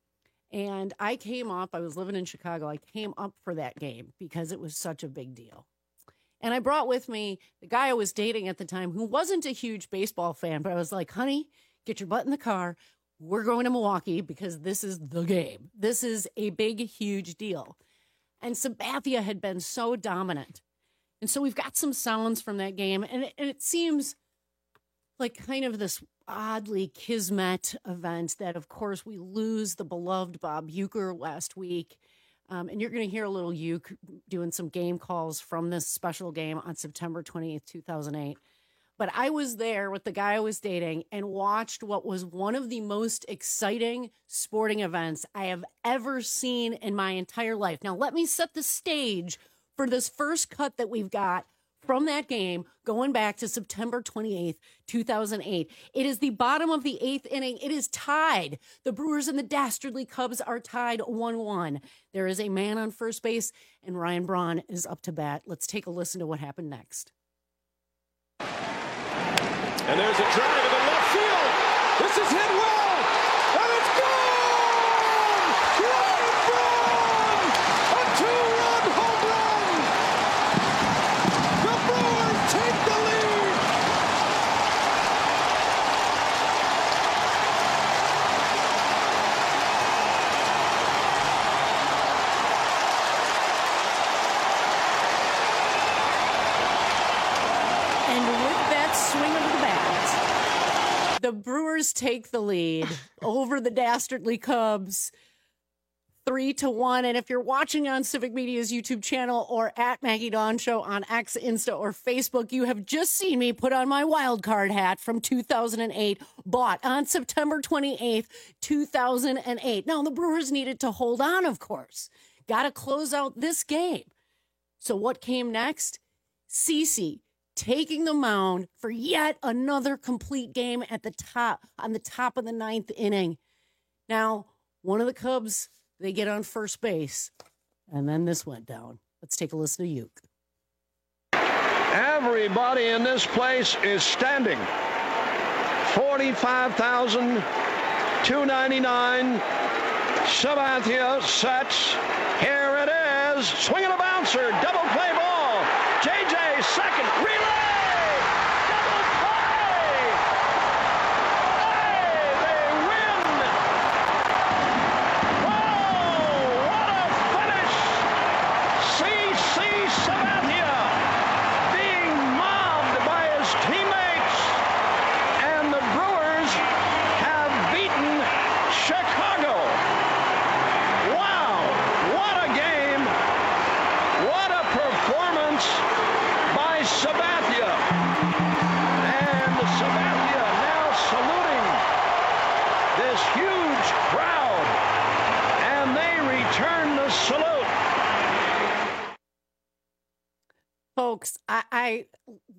And I came up, I was living in Chicago. I came up for that game because it was such a big deal. And I brought with me the guy I was dating at the time who wasn't a huge baseball fan, but I was like, honey, get your butt in the car. We're going to Milwaukee because this is the game. This is a big, huge deal. And Sabathia had been so dominant. And so we've got some sounds from that game. And it seems like kind of this oddly kismet event that, of course, we lose the beloved Bob Uecker last week. And you're going to hear a little Ueck doing some game calls from this special game on September 28th, 2008. But I was there with the guy I was dating and watched what was one of the most exciting sporting events I have ever seen in my entire life. Now, let me set the stage for this first cut that we've got from that game going back to September 28th, 2008. It is the bottom of the 8th inning. It is tied. The Brewers and the dastardly Cubs are tied 1-1. There is a man on first base, and Ryan Braun is up to bat. Let's take a listen to what happened next. And there's a drive in the left field. This is hit well, and it's gone! Ryan Braun! A 2-run home run! The Brewers take the lead! And with that swing of the bat, the Brewers take the lead over the dastardly Cubs 3-1. And if you're watching on Civic Media's YouTube channel or at Maggie Dawn Show on X, Insta, or Facebook, you have just seen me put on my wild card hat from 2008, bought on September 28th, 2008. Now, the Brewers needed to hold on, of course. Got to close out this game. So what came next? CC taking the mound for yet another complete game at the top, on the top of the 9th inning. Now, one of the Cubs, they get on first base, and then this went down. Let's take a listen to Ueck. Everybody in this place is standing. 45,299. Sabathia sets. Here it is. Swinging a bouncer. Double play ball. JJ second. Relay. Double play. Hey, they win. Oh, what a finish. CC Sabathia being mobbed by his teammates. And the Brewers have beaten Chicago. Wow, what a game. What a performance by Sabathia. And Sabathia now saluting this huge crowd. And they return the salute. Folks,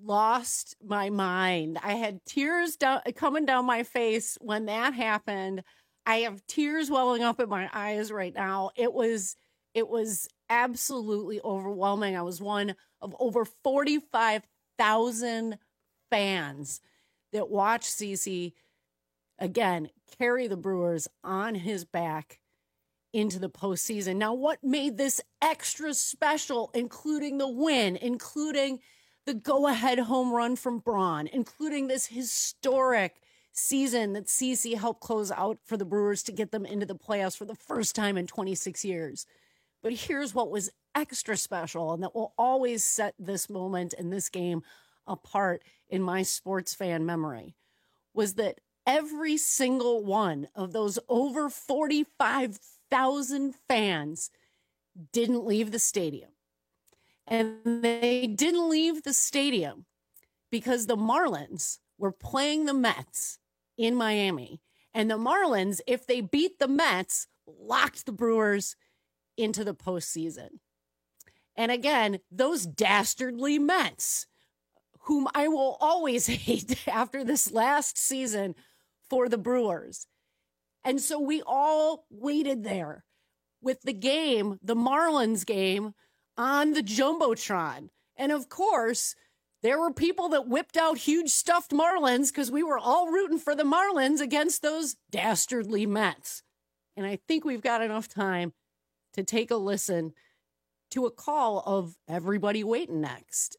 lost my mind. I had tears coming down my face when that happened. I have tears welling up in my eyes right now. It was absolutely overwhelming. I was one of over 45,000 fans that watched CeCe again carry the Brewers on his back into the postseason. Now, what made this extra special, including the win, including the go-ahead home run from Braun, including this historic season that CeCe helped close out for the Brewers to get them into the playoffs for the first time in 26 years. But here's what was extra special, and that will always set this moment and this game apart in my sports fan memory, was that every single one of those over 45,000 fans didn't leave the stadium. And they didn't leave the stadium because the Marlins were playing the Mets in Miami. And the Marlins, if they beat the Mets, locked the Brewers into the postseason. And again, those dastardly Mets, whom I will always hate after this last season for the Brewers. And so we all waited there with the game, the Marlins game, on the Jumbotron. And of course, there were people that whipped out huge stuffed Marlins because we were all rooting for the Marlins against those dastardly Mets. And I think we've got enough time to take a listen to a call of everybody waiting next.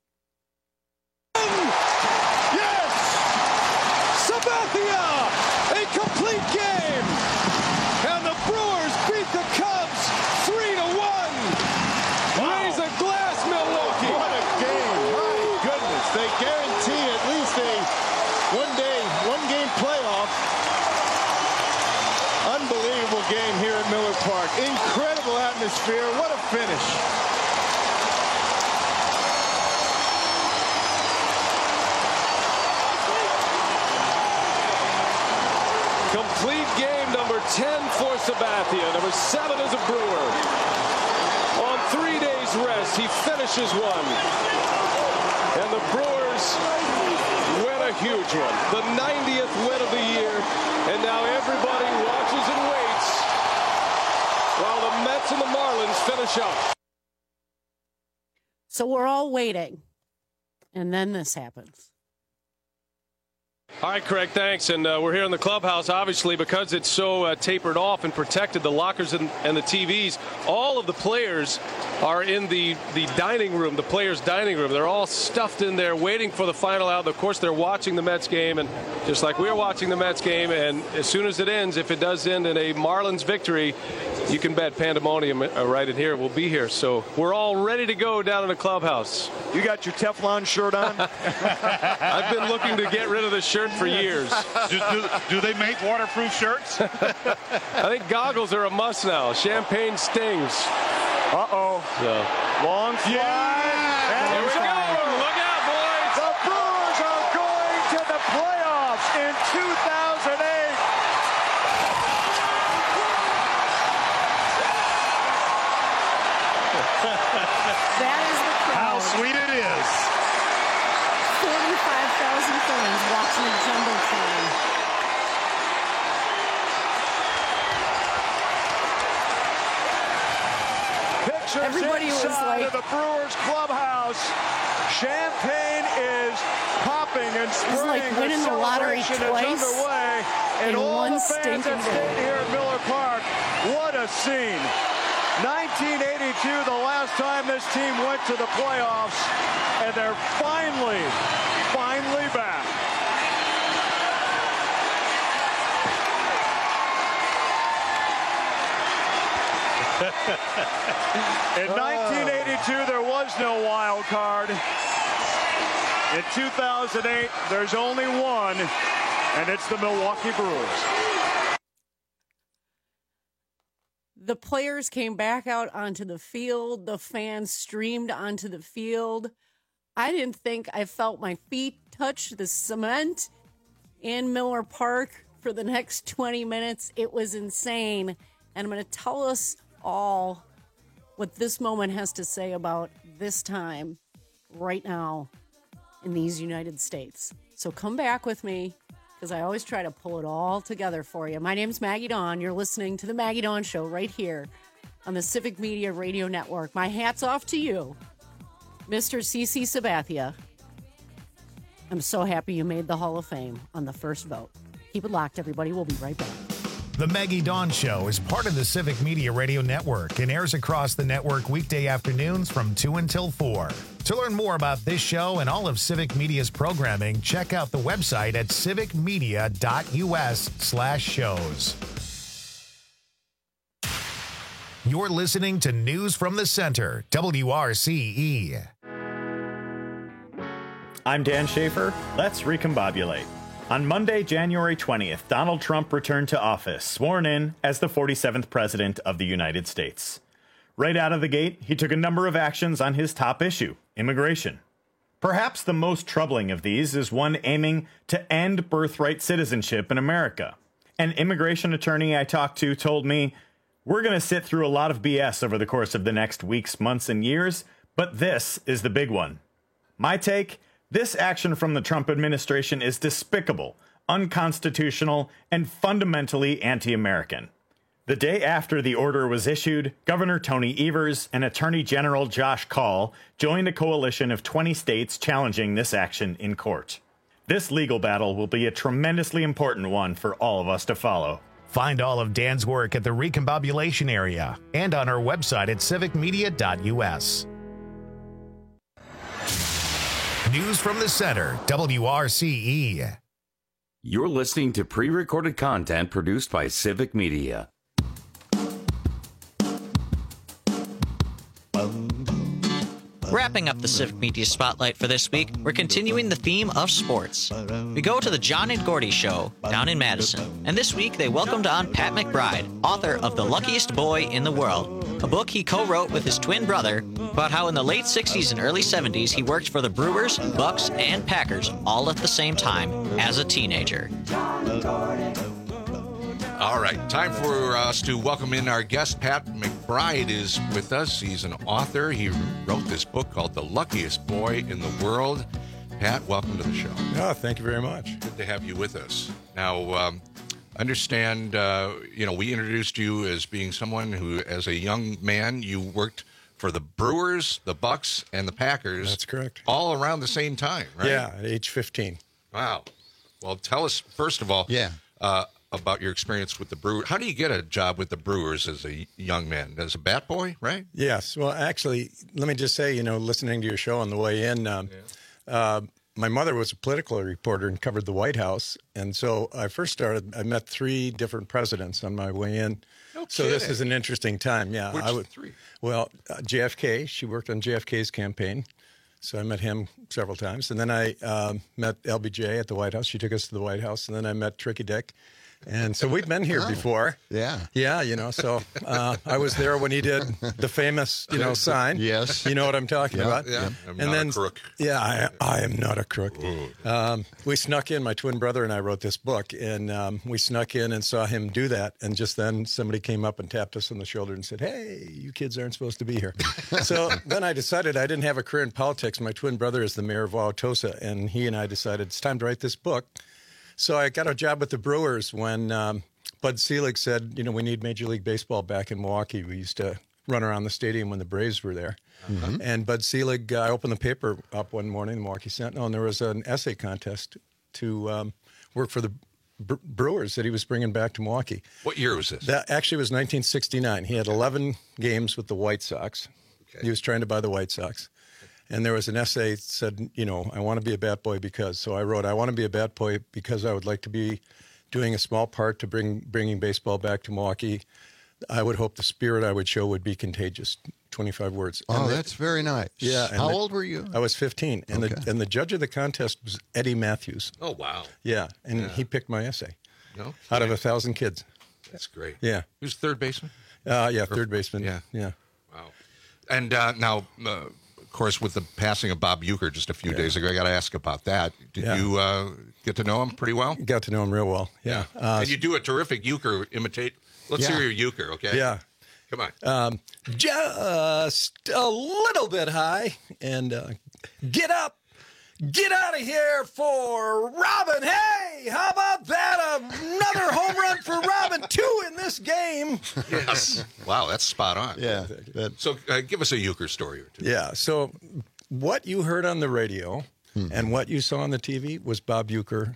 Yes! Sabathia! A complete game! And the Brewers beat the Cubs 3-1! Raise a glass, Milwaukee! What a game! My goodness, they guarantee at least a one-game playoff. Unbelievable game here at Miller Park. Incredible atmosphere. What a finish. Complete game, number 10 for Sabathia. Number 7 is a Brewer. On 3 days rest, he finishes one. And the Brewers win a huge one. The 90th win of the year. And now everybody watches and waits while the Mets and the Marlins finish up. So we're all waiting. And then this happens. All right, Craig, thanks. And we're here in the clubhouse, obviously, because it's so tapered off and protected, the lockers and the TVs. All of the players are in the dining room, the players' dining room. They're all stuffed in there waiting for the final out. Of course, they're watching the Mets game, and just like we're watching the Mets game. And as soon as it ends, if it does end in a Marlins victory, you can bet pandemonium right in here will be here. So we're all ready to go down in the clubhouse. You got your Teflon shirt on? I've been looking to get rid of this shirt for years. Do they make waterproof shirts? I think goggles are a must now. Champagne stings. Uh-oh. So. Long fly. Yeah. And Here we go. Look out, boys. The Brewers are going to the playoffs in 2008. That is the crowd. How sweet it is. 45,000 fans watching the Jumbotron. Pictures Everybody was inside like, of the Brewers clubhouse. Champagne is popping and spraying. like winning the lottery celebration is twice underway. And in all one the fans stinking that stayed day. here at Miller Park. What a scene. 1982, the last time this team went to the playoffs, and they're finally back. In 1982, there was no wild card. In 2008, there's only one, and it's the Milwaukee Brewers. The players came back out onto the field. The fans streamed onto the field. I didn't think I felt my feet touch the cement in Miller Park for the next 20 minutes. It was insane. And I'm going to tell us all what this moment has to say about this time right now in these United States. So come back with me, because I always try to pull it all together for you. My name's Maggie Dawn. You're listening to The Maggie Dawn Show right here on the Civic Media Radio Network. My hat's off to you, Mr. CC Sabathia. I'm so happy you made the Hall of Fame on the first vote. Keep it locked, everybody. We'll be right back. The Maggie Dawn Show is part of the Civic Media Radio Network and airs across the network weekday afternoons from 2 until 4. To learn more about this show and all of Civic Media's programming, check out the website at civicmedia.us/shows. You're listening to News from the Center, WRCE. I'm Dan Schaefer. Let's recombobulate. On Monday, January 20th, Donald Trump returned to office, sworn in as the 47th President of the United States. Right out of the gate, he took a number of actions on his top issue, immigration. Perhaps the most troubling of these is one aiming to end birthright citizenship in America. An immigration attorney I talked to told me, "We're going to sit through a lot of BS over the course of the next weeks, months, and years, but this is the big one." My take? This action from the Trump administration is despicable, unconstitutional, and fundamentally anti-American. The day after the order was issued, Governor Tony Evers and Attorney General Josh Kaul joined a coalition of 20 states challenging this action in court. This legal battle will be a tremendously important one for all of us to follow. Find all of Dan's work at the Recombobulation area and on our website at civicmedia.us. News from the Center, WRCE. You're listening to pre-recorded content produced by Civic Media. Wrapping up the Civic Media Spotlight for this week, we're continuing the theme of sports. We go to the John and Gordy Show down in Madison, and this week they welcomed on Pat McBride, author of The Luckiest Boy in the World, a book he co-wrote with his twin brother about how in the late 60s and early 70s he worked for the Brewers, Bucks, and Packers all at the same time as a teenager. All right, time for us to welcome in our guest. Pat McBride is with us. He's an author. He wrote this book called The Luckiest Boy in the World. Pat, welcome to the show. Oh, thank you very much. Good to have you with us. Now, understand, we introduced you as being someone who, as a young man, you worked for the Brewers, the Bucks, and the Packers. That's correct. All around the same time, right? Yeah, at age 15. Wow. Well, tell us, first of all, about your experience with the Brewers. How do you get a job with the Brewers as a young man? As a bat boy, right? Yes. Well, actually, let me just say, listening to your show on the way in, my mother was a political reporter and covered the White House. And so I met 3 different presidents on my way in. No so kidding. this is an interesting time. Yeah. Which 3? Well, JFK, she worked on JFK's campaign. So I met him several times. And then I met LBJ at the White House. She took us to the White House. And then I met Tricky Dick. And so we've been here before. Yeah. Yeah, so I was there when he did the famous, sign. Yes. You know what I'm talking about? Yeah. I'm not a crook. Yeah, I am not a crook. We snuck in, my twin brother and I wrote this book, and we snuck in and saw him do that. And just then somebody came up and tapped us on the shoulder and said, "Hey, you kids aren't supposed to be here." So then I decided I didn't have a career in politics. My twin brother is the mayor of Wauwatosa, and he and I decided it's time to write this book. So I got a job with the Brewers when Bud Selig said, we need Major League Baseball back in Milwaukee. We used to run around the stadium when the Braves were there. Mm-hmm. And Bud Selig, I opened the paper up one morning, the Milwaukee Sentinel, and there was an essay contest to work for the Brewers that he was bringing back to Milwaukee. What year was this? That actually was 1969. He had 11 games with the White Sox. Okay. He was trying to buy the White Sox. And there was an essay that said, I want to be a bat boy because. So I wrote, I want to be a bat boy because I would like to be doing a small part to bringing baseball back to Milwaukee. I would hope the spirit I would show would be contagious. 25 words. Oh, that's very nice. Yeah. How old were you? I was 15. And the judge of the contest was Eddie Matthews. Oh, wow. Yeah. And he picked my essay out of 1,000 kids. That's great. Yeah. Who's third baseman? Third baseman. Yeah. Wow. And now, of course, with the passing of Bob Uecker just a few days ago, I got to ask about that. Did you get to know him pretty well? Got to know him real well, yeah. And you do a terrific Uecker imitate. Let's hear your Uecker, okay? Yeah. Come on. Just a little bit high and get up. Get out of here for Robin. Hey, how about that? Another home run for Robin. 2 in this game. Yes. Wow, that's spot on. Yeah. So give us a euchre story or two. Yeah. So what you heard on the radio and what you saw on the TV was Bob Uecker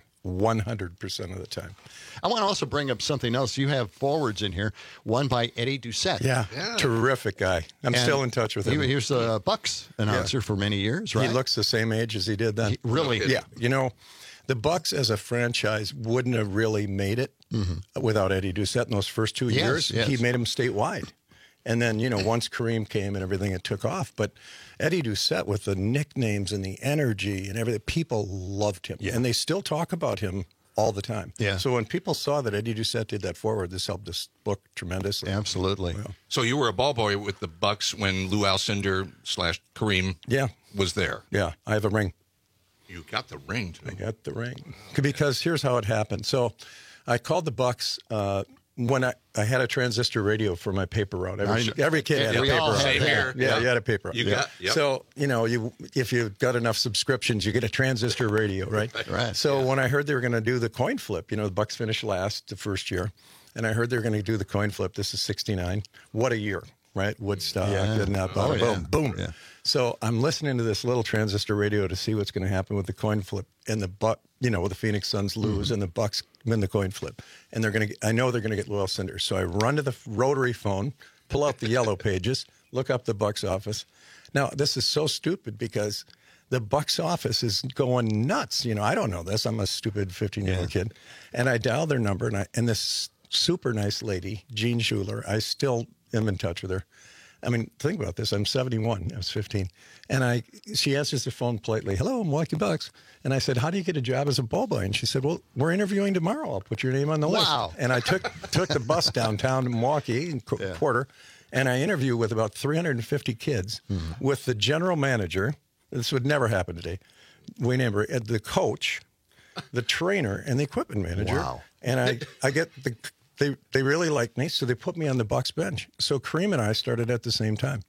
100% of the time. I want to also bring up something else. You have forwards in here, one by Eddie Doucette. Yeah. Terrific guy. I'm still in touch with him. He was the Bucks announcer for many years, right? He looks the same age as he did then. Really? Yeah. You know, the Bucks as a franchise wouldn't have really made it without Eddie Doucette in those first 2 years. Yes. He made them statewide. And then, you know, once Kareem came and everything, it took off. But Eddie Doucette, with the nicknames and the energy and everything, people loved him. Yeah. And they still talk about him all the time. Yeah. So when people saw that Eddie Doucette did that forward, this helped this book tremendously. Absolutely. Well, So you were a ball boy with the Bucks when Lou Alcindor / Kareem was there. Yeah, I have a ring. You got the ring, too. I got the ring. Because here's how it happened. So I called the Bucks when I had a transistor radio for my paper route. Every kid had a paper route. Same here. Yeah, you had a paper route. You got, So, you know, if you got enough subscriptions, you get a transistor radio, right? Right. So when I heard they were going to do the coin flip, you know, the Bucks finished last the first year, and I heard they were going to do the coin flip. This is 69. What a year, right? Woodstock, and boom. Yeah. So I'm listening to this little transistor radio to see what's going to happen with the coin flip, and with the Phoenix Suns lose and the Bucks win the coin flip, and I know they're going to get Lou Alcindor. So I run to the rotary phone, pull out the yellow pages, look up the Bucks office. Now this is so stupid because the Bucks office is going nuts. You know, I don't know this. I'm a stupid 15-year-old kid, and I dial their number, and this super nice lady, Jean Schuler, I still am in touch with her. I mean, think about this. I'm 71. I was 15. And she answers the phone politely. Hello, Milwaukee Bucks. And I said, how do you get a job as a ball boy? And she said, well, we're interviewing tomorrow. I'll put your name on the list. And I took the bus downtown to Milwaukee in Porter, and I interviewed with about 350 kids with the general manager. This would never happen today. We named her the coach, the trainer, and the equipment manager. Wow. And I get They really liked me, so they put me on the Bucks bench. So Kareem and I started at the same time.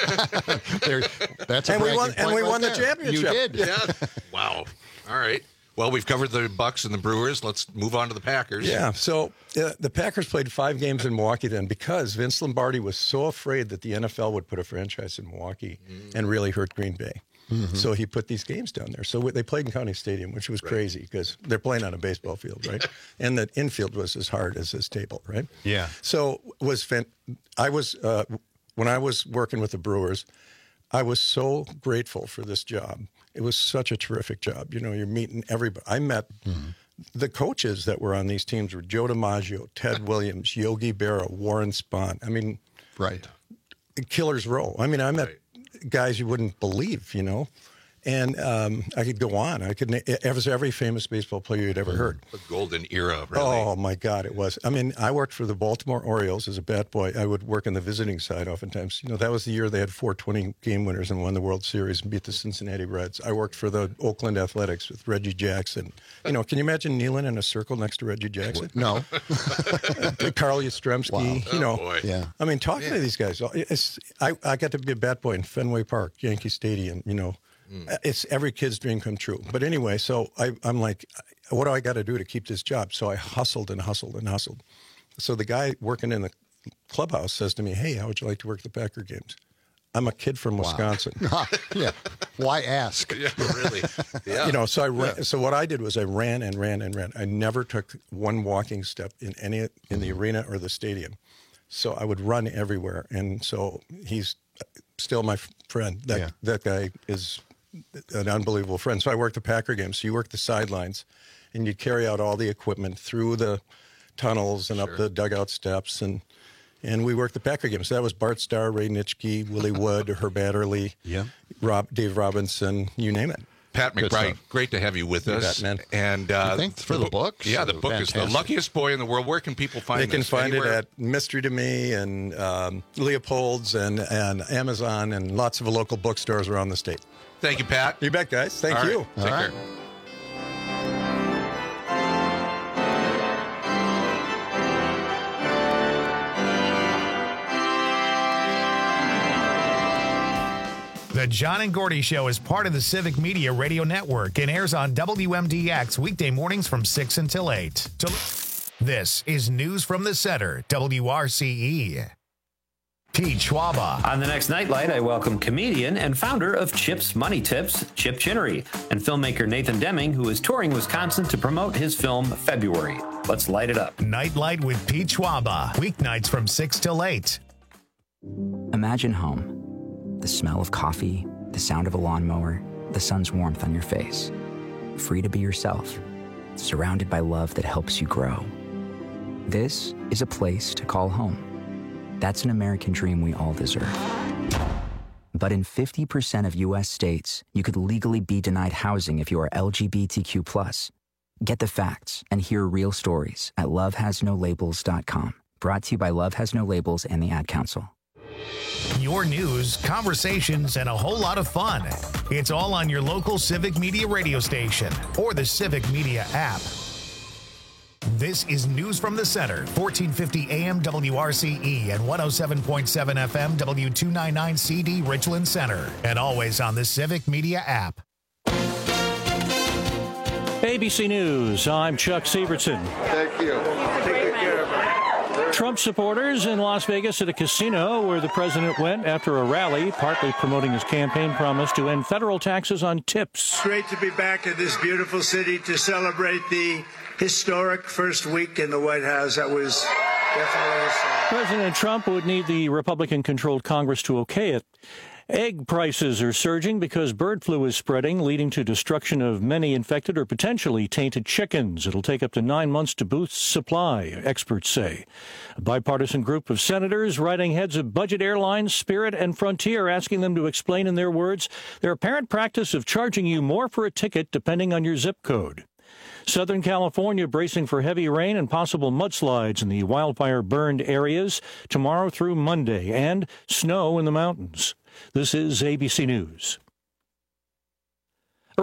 That's and we won the championship. You did. Yeah. Wow. All right. Well, we've covered the Bucks and the Brewers. Let's move on to the Packers. Yeah. So the Packers played 5 games in Milwaukee then because Vince Lombardi was so afraid that the NFL would put a franchise in Milwaukee and really hurt Green Bay. So he put these games down there. So they played in County Stadium, which was crazy because they're playing on a baseball field, right? And the infield was as hard as this table, right? Yeah. So when I was working with the Brewers, I was so grateful for this job. It was such a terrific job. You know, you're meeting everybody. I met the coaches that were on these teams were Joe DiMaggio, Ted Williams, Yogi Berra, Warren Spahn. I mean, Killer's Row. I mean, I met guys you wouldn't believe, you know. And I could go on. It was every famous baseball player you'd ever heard. The golden era, really. Oh, my God, it was. I mean, I worked for the Baltimore Orioles as a bat boy. I would work on the visiting side oftentimes. You know, that was the year they had 4 20-game winners and won the World Series and beat the Cincinnati Reds. I worked for the Oakland Athletics with Reggie Jackson. You know, can you imagine kneeling in a circle next to Reggie Jackson? No. Carl Yastrzemski, Wow. you know. Oh, boy. Yeah. I mean, talking to these guys, I got to be a bat boy in Fenway Park, Yankee Stadium, you know. It's every kid's dream come true. But anyway, so I'm like, what do I got to do to keep this job? So I hustled and hustled and hustled. So the guy working in the clubhouse says to me, hey, how would you like to work the Packer games? I'm a kid from Wisconsin. Yeah. Why ask? Yeah, really. Yeah. You know, so I ran. So what I did was I ran and ran and ran. I never took one walking step in the arena or the stadium. So I would run everywhere. And so he's still my friend. That guy is an unbelievable friend. So I worked the Packer games. So you work the sidelines, and you'd carry out all the equipment through the tunnels and up the dugout steps, and we worked the Packer games. So that was Bart Starr, Ray Nitschke, Willie Wood, Herb Adderley, Dave Robinson, you name it. Pat McBride, great to have you with us. Man. And thanks for the book. Yeah, the book is The Luckiest Boy in the World. Where can people find it? They can find it at Mystery to Me and Leopold's and Amazon and lots of local bookstores around the state. Thank you, Pat. You bet, guys. Thank you. Take care. The John and Gordy Show is part of the Civic Media Radio Network and airs on WMDX weekday mornings from 6 until 8. This is News from the Center, WRCE. Pete Schwaba. On the next Nightlight, I welcome comedian and founder of Chip's Money Tips, Chip Chinnery, and filmmaker Nathan Deming, who is touring Wisconsin to promote his film February. Let's light it up. Nightlight with Pete Schwaba, weeknights from 6 till 8. Imagine home. The smell of coffee, the sound of a lawnmower, the sun's warmth on your face. Free to be yourself, surrounded by love that helps you grow. This is a place to call home. That's an American dream we all deserve. But in 50% of U.S. states, you could legally be denied housing if you are LGBTQ+. Get the facts and hear real stories at lovehasnolabels.com. Brought to you by Love Has No Labels and the Ad Council. Your news, conversations, and a whole lot of fun. It's all on your local Civic Media radio station or the Civic Media app. This is News from the Center, 1450 AM WRCE and 107.7 FM W299 CD Richland Center, and always on the Civic Media app. ABC News, I'm Chuck Sievertson. Thank you. Take good care of it. Trump supporters in Las Vegas at a casino where the president went after a rally, partly promoting his campaign promise to end federal taxes on tips. Great to be back in this beautiful city to celebrate the historic first week in the White House. That was definitely President Trump would need the Republican-controlled Congress to okay it. Egg prices are surging because bird flu is spreading, leading to destruction of many infected or potentially tainted chickens. It'll take up to 9 months to boost supply, experts say. A bipartisan group of senators, writing heads of budget airlines, Spirit and Frontier, asking them to explain in their words their apparent practice of charging you more for a ticket depending on your zip code. Southern California bracing for heavy rain and possible mudslides in the wildfire-burned areas tomorrow through Monday, and snow in the mountains. This is ABC News.